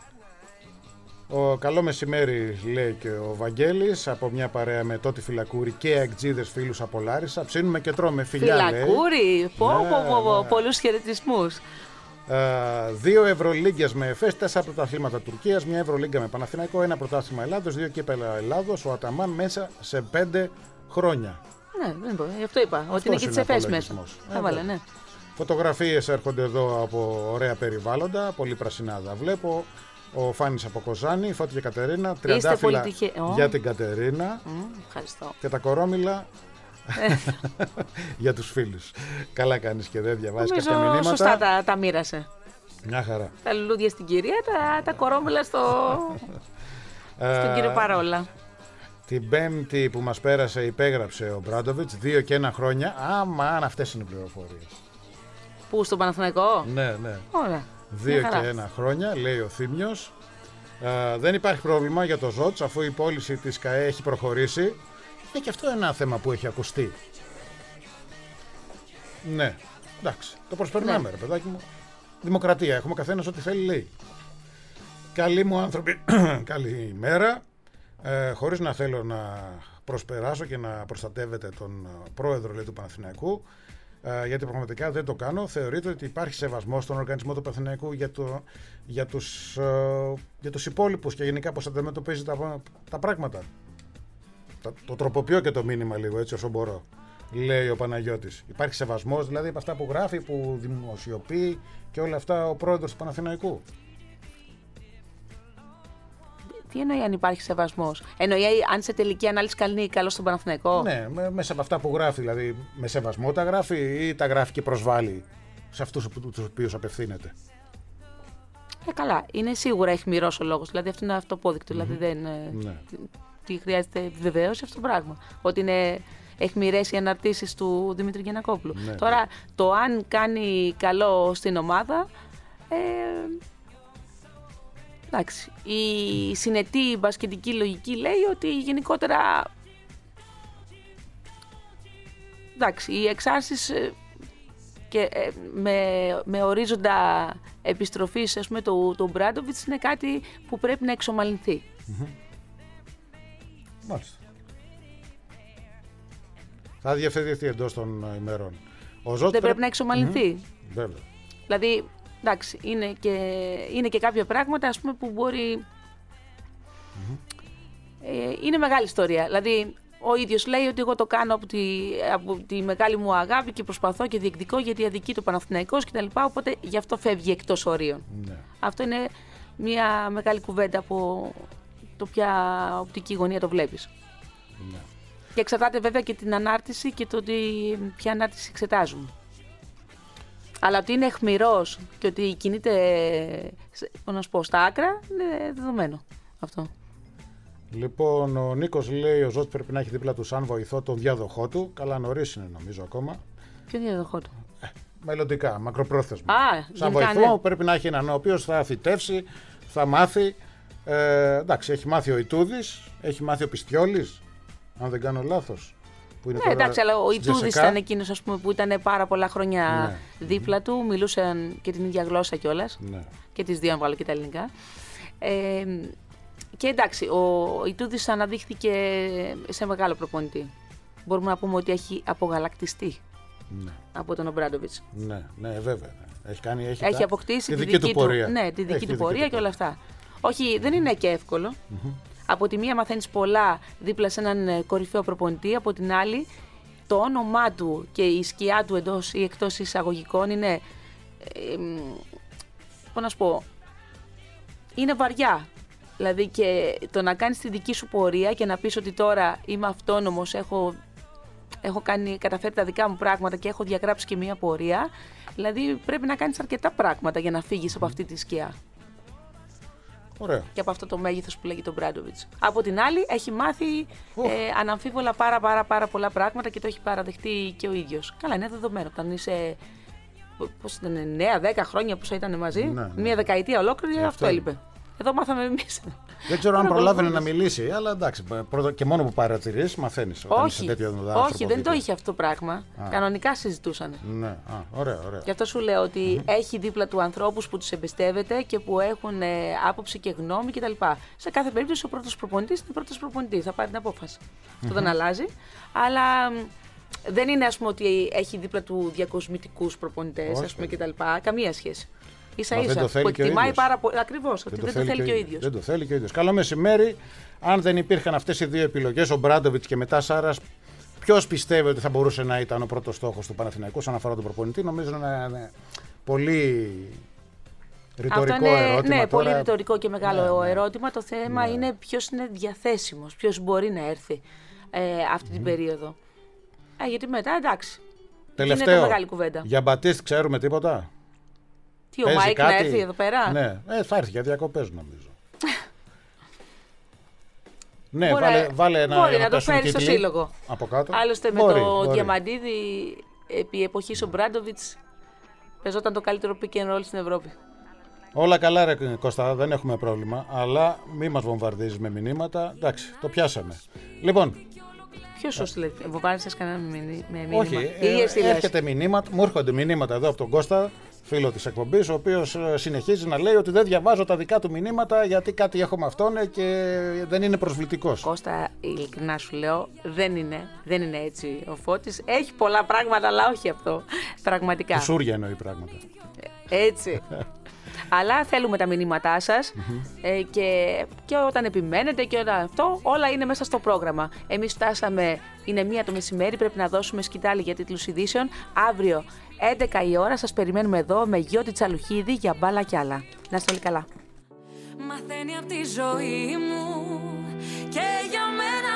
Καλό μεσημέρι, λέει και ο Βαγγέλης, από μια παρέα με Τότι Φυλακούρη και εκτζίδες φίλους από Λάρισα. Ψήνουμε και τρώμε φιλιά, Φυλακούρη, πολλούς χαιρετισμούς. 2 Ευρωλίγκες με ΕΦΕΣ, 4 πρωταθλήματα Τουρκίας, 1 Ευρωλίγκα με Παναθηναϊκό, 1 πρωτάθλημα Ελλάδος, 2 κύπελα Ελλάδος, ο Αταμάν μέσα σε 5 χρόνια. Ναι, δεν μπορώ, γι' αυτό είπα, ότι είναι και τις ΕΦΕΣ μέσα. Ναι. Φωτογραφίες έρχονται εδώ από ωραία περιβάλλοντα, πολύ πρασινάδα βλέπω. Ο Φάνης από Κοζάνη, Φώτη και Κατερίνα, τριαντάφυλλα για την Κατερίνα. Ευχαριστώ. Και τα κορόμιλα για τους φίλους. Καλά κάνεις και δεν διαβάζεις κάποια μηνύματα. Σωστά τα μοίρασε. Μια χαρά. Τα λουλούδια στην κυρία, τα κορόμιλα στον κύριο Παρόλα. Την Πέμπτη που μας πέρασε υπέγραψε ο Μπράντοβιτς, 2 και 1 χρόνια. Αν αυτές είναι οι πληροφορίες. Πού, στον Παναθηναϊκό? Ναι. Ωραία. 2 και 1 χρόνια, λέει ο Θήμιος. Δεν υπάρχει πρόβλημα για το ΖΟΤΣ, αφού η πώληση της ΚΑΕ έχει προχωρήσει. Και αυτό είναι ένα θέμα που έχει ακουστεί. Ναι, εντάξει, το προσπερνάμε, ρε παιδάκι μου. Δημοκρατία, έχουμε καθένας ό,τι θέλει, λέει. Καλή μου άνθρωποι, καλή ημέρα. Χωρίς να θέλω να προσπεράσω και να προστατεύετε τον πρόεδρο, λέει, του Παναθηναϊκού, γιατί πραγματικά δεν το κάνω. Θεωρείτε ότι υπάρχει σεβασμός στον οργανισμό του Παναθηναϊκού για τους υπόλοιπους και γενικά πώς αντιμετωπίζει τα πράγματα? Το τροποποιώ και το μήνυμα λίγο, έτσι όσο μπορώ, λέει ο Παναγιώτης. Υπάρχει σεβασμός δηλαδή από αυτά που γράφει, που δημοσιοποιεί και όλα αυτά ο πρόεδρος του Παναθηναϊκού? Τι εννοεί αν υπάρχει σεβασμός? Εννοεί αν σε τελική ανάλυση κάνει καλό στον Παναθηναϊκό? Ναι, μέσα από αυτά που γράφει, δηλαδή με σεβασμό τα γράφει ή τα γράφει και προσβάλλει σε αυτούς τους οποίους απευθύνεται? Καλά, είναι σίγουρα αιχμηρός ο λόγος. Δηλαδή αυτό είναι αυτοπόδεικτο. Δηλαδή δεν. Ναι. Τι χρειάζεται βεβαίωση αυτό το πράγμα. Ότι είναι αιχμηρές οι αναρτήσεις του Δημήτρη Γιαννακόπουλου. Ναι. Τώρα, το αν κάνει καλό στην ομάδα. Εντάξει, η συνετή μπασκετική λογική λέει ότι γενικότερα, εντάξει, οι εξάρσεις και με ορίζοντα επιστροφής, ας πούμε, του Μπράντοβιτς είναι κάτι που πρέπει να εξομαλυνθεί. Μάλιστα. Θα διευθετηθεί εντός των ημερών. Δεν πρέπει να εξομαλυνθεί. Βέβαια. Δηλαδή, εντάξει, είναι και κάποια πράγματα, ας πούμε, που μπορεί. Είναι μεγάλη ιστορία. Δηλαδή, ο ίδιος λέει ότι εγώ το κάνω από τη μεγάλη μου αγάπη και προσπαθώ και διεκδικώ γιατί αδικεί το Παναθηναϊκός κτλ. Οπότε γι' αυτό φεύγει εκτός ορίων. Ναι. Αυτό είναι μια μεγάλη κουβέντα από το ποια οπτική γωνία το βλέπεις. Ναι. Και εξαρτάται βέβαια και την ανάρτηση και το ποια ανάρτηση εξετάζουμε. Αλλά ότι είναι αιχμηρός και ότι κινείται, στα άκρα, είναι δεδομένο αυτό. Λοιπόν, ο Νίκος λέει: ο Ζώτ πρέπει να έχει δίπλα του σαν βοηθό τον διάδοχό του. Καλά, νωρίς είναι νομίζω ακόμα. Ποιο διάδοχό του? Μελλοντικά, μακροπρόθεσμα. Σαν βοηθό ναι. Πρέπει να έχει έναν ο οποίος θα φυτεύσει, θα μάθει. Εντάξει, έχει μάθει ο Ιτούδης, έχει μάθει ο Πιστιόλης, αν δεν κάνω λάθος. Ναι, εντάξει, αλλά ο Ιτούδης ήταν εκείνος, ας πούμε, που ήταν πάρα πολλά χρόνια δίπλα του, μιλούσαν και την ίδια γλώσσα κιόλας. Ναι. Και τις δύο, αν βάλω και τα ελληνικά. Και εντάξει, ο Ιτούδης αναδείχθηκε σε μεγάλο προπονητή. Μπορούμε να πούμε ότι έχει απογαλακτιστεί από τον Ομπράντοβιτς. Ναι, βέβαια. Έχει αποκτήσει τη δική του πορεία. Ναι, τη δική του πορεία και όλα αυτά. Όχι, δεν είναι και εύκολο. Από τη μία μαθαίνεις πολλά δίπλα σε έναν κορυφαίο προπονητή, από την άλλη το όνομά του και η σκιά του εντός ή εκτός εισαγωγικών είναι, πώς να σου πω, είναι βαριά. Δηλαδή και το να κάνεις τη δική σου πορεία και να πεις ότι τώρα είμαι αυτόνομος, έχω καταφέρει τα δικά μου πράγματα και έχω διαγράψει και μία πορεία, δηλαδή πρέπει να κάνεις αρκετά πράγματα για να φύγεις από αυτή τη σκιά. Ωραία. Και από αυτό το μέγεθος που λέγει τον Μπράντοβιτς. Από την άλλη, έχει μάθει αναμφίβολα πάρα πολλά πράγματα και το έχει παραδεχτεί και ο ίδιος. Καλά, είναι δεδομένο. Όταν είσαι, πώς ήταν, 9-10 χρόνια που ήταν μαζί, μία δεκαετία ολόκληρη, αυτό έλειπε. Εδώ μάθαμε εμείς. Δεν ξέρω αν προλάβαινε να μιλήσει, αλλά εντάξει, και μόνο που παρατηρείς μαθαίνεις. Όχι, δεν το είχε αυτό το πράγμα. Κανονικά συζητούσαν. Ναι, ωραία. Γι' αυτό σου λέω ότι έχει δίπλα του ανθρώπους που τους εμπιστεύεται και που έχουν άποψη και γνώμη κτλ. Σε κάθε περίπτωση ο πρώτος προπονητής είναι πρώτος προπονητής, θα πάρει την απόφαση. Αυτό δεν αλλάζει. Αλλά δεν είναι, ας πούμε, ότι έχει δίπλα του διακοσμητικούς προπονητές, ας πούμε, κτλ. Καμία σχέση. Ίσα-ίσα που εκτιμάει πάρα πολύ. Ακριβώς, ότι δεν το θέλει και ο ίδιος. Δεν το θέλει και ο ίδιος. Καλό μεσημέρι. Αν δεν υπήρχαν αυτές οι δύο επιλογές, ο Μπράντοβιτς και μετά Σάρας, ποιος πιστεύει ότι θα μπορούσε να ήταν ο πρώτος στόχος του Παναθηναϊκού όσον αφορά τον προπονητή? Νομίζω να είναι πολύ ρητορικό ερώτημα. Ναι, πολύ ρητορικό και μεγάλο ερώτημα. Το θέμα είναι ποιος είναι διαθέσιμος, ποιος μπορεί να έρθει αυτή την περίοδο. Γιατί μετά, εντάξει. Τελευταίο, μεγάλη κουβέντα. Για Μπατίστ ξέρουμε τίποτα? Τι, ο Μάικ να έρθει εδώ πέρα? Ναι, θα έρθει για διακοπές νομίζω. Ναι, βάλε ένα. Μπορεί να το φέρει στο σύλλογο. Από κάτω. Άλλωστε με το Διαμαντίδη, επί εποχής ο Μπράντοβιτς παίζονταν το καλύτερο pick and roll στην Ευρώπη. Όλα καλά, ρε Κώστα, δεν έχουμε πρόβλημα. Αλλά μη μας βομβαρδίζεις με μηνύματα. Εντάξει, το πιάσαμε. Λοιπόν. Ποιος σου λέει, βομβάρδισες κανένα με μήνυμα? Όχι, έρχεται μηνύματα, μου έρχονται μηνύματα εδώ από τον Κώστα. φίλο της εκπομπής, ο οποίος συνεχίζει να λέει ότι δεν διαβάζω τα δικά του μηνύματα γιατί κάτι έχω με αυτόν και δεν είναι προσβλητικός. Κώστα, ειλικρινά σου λέω, δεν είναι έτσι ο Φώτης. Έχει πολλά πράγματα, αλλά όχι αυτό. Πραγματικά. Σούρια εννοεί πράγματα. Έτσι. Αλλά θέλουμε τα μηνύματά σας και όταν επιμένετε και όταν αυτό, όλα είναι μέσα στο πρόγραμμα. Εμείς φτάσαμε, είναι 1 το μεσημέρι, πρέπει να δώσουμε σκητάλη για τίτλους ειδήσεων. Αύριο 11 η ώρα σας περιμένουμε εδώ με Γιώτη Τσαλουχίδη για μπάλα κι άλλα. Να είστε όλοι καλά. Μαθαίνει από τη ζωή μου και για μένα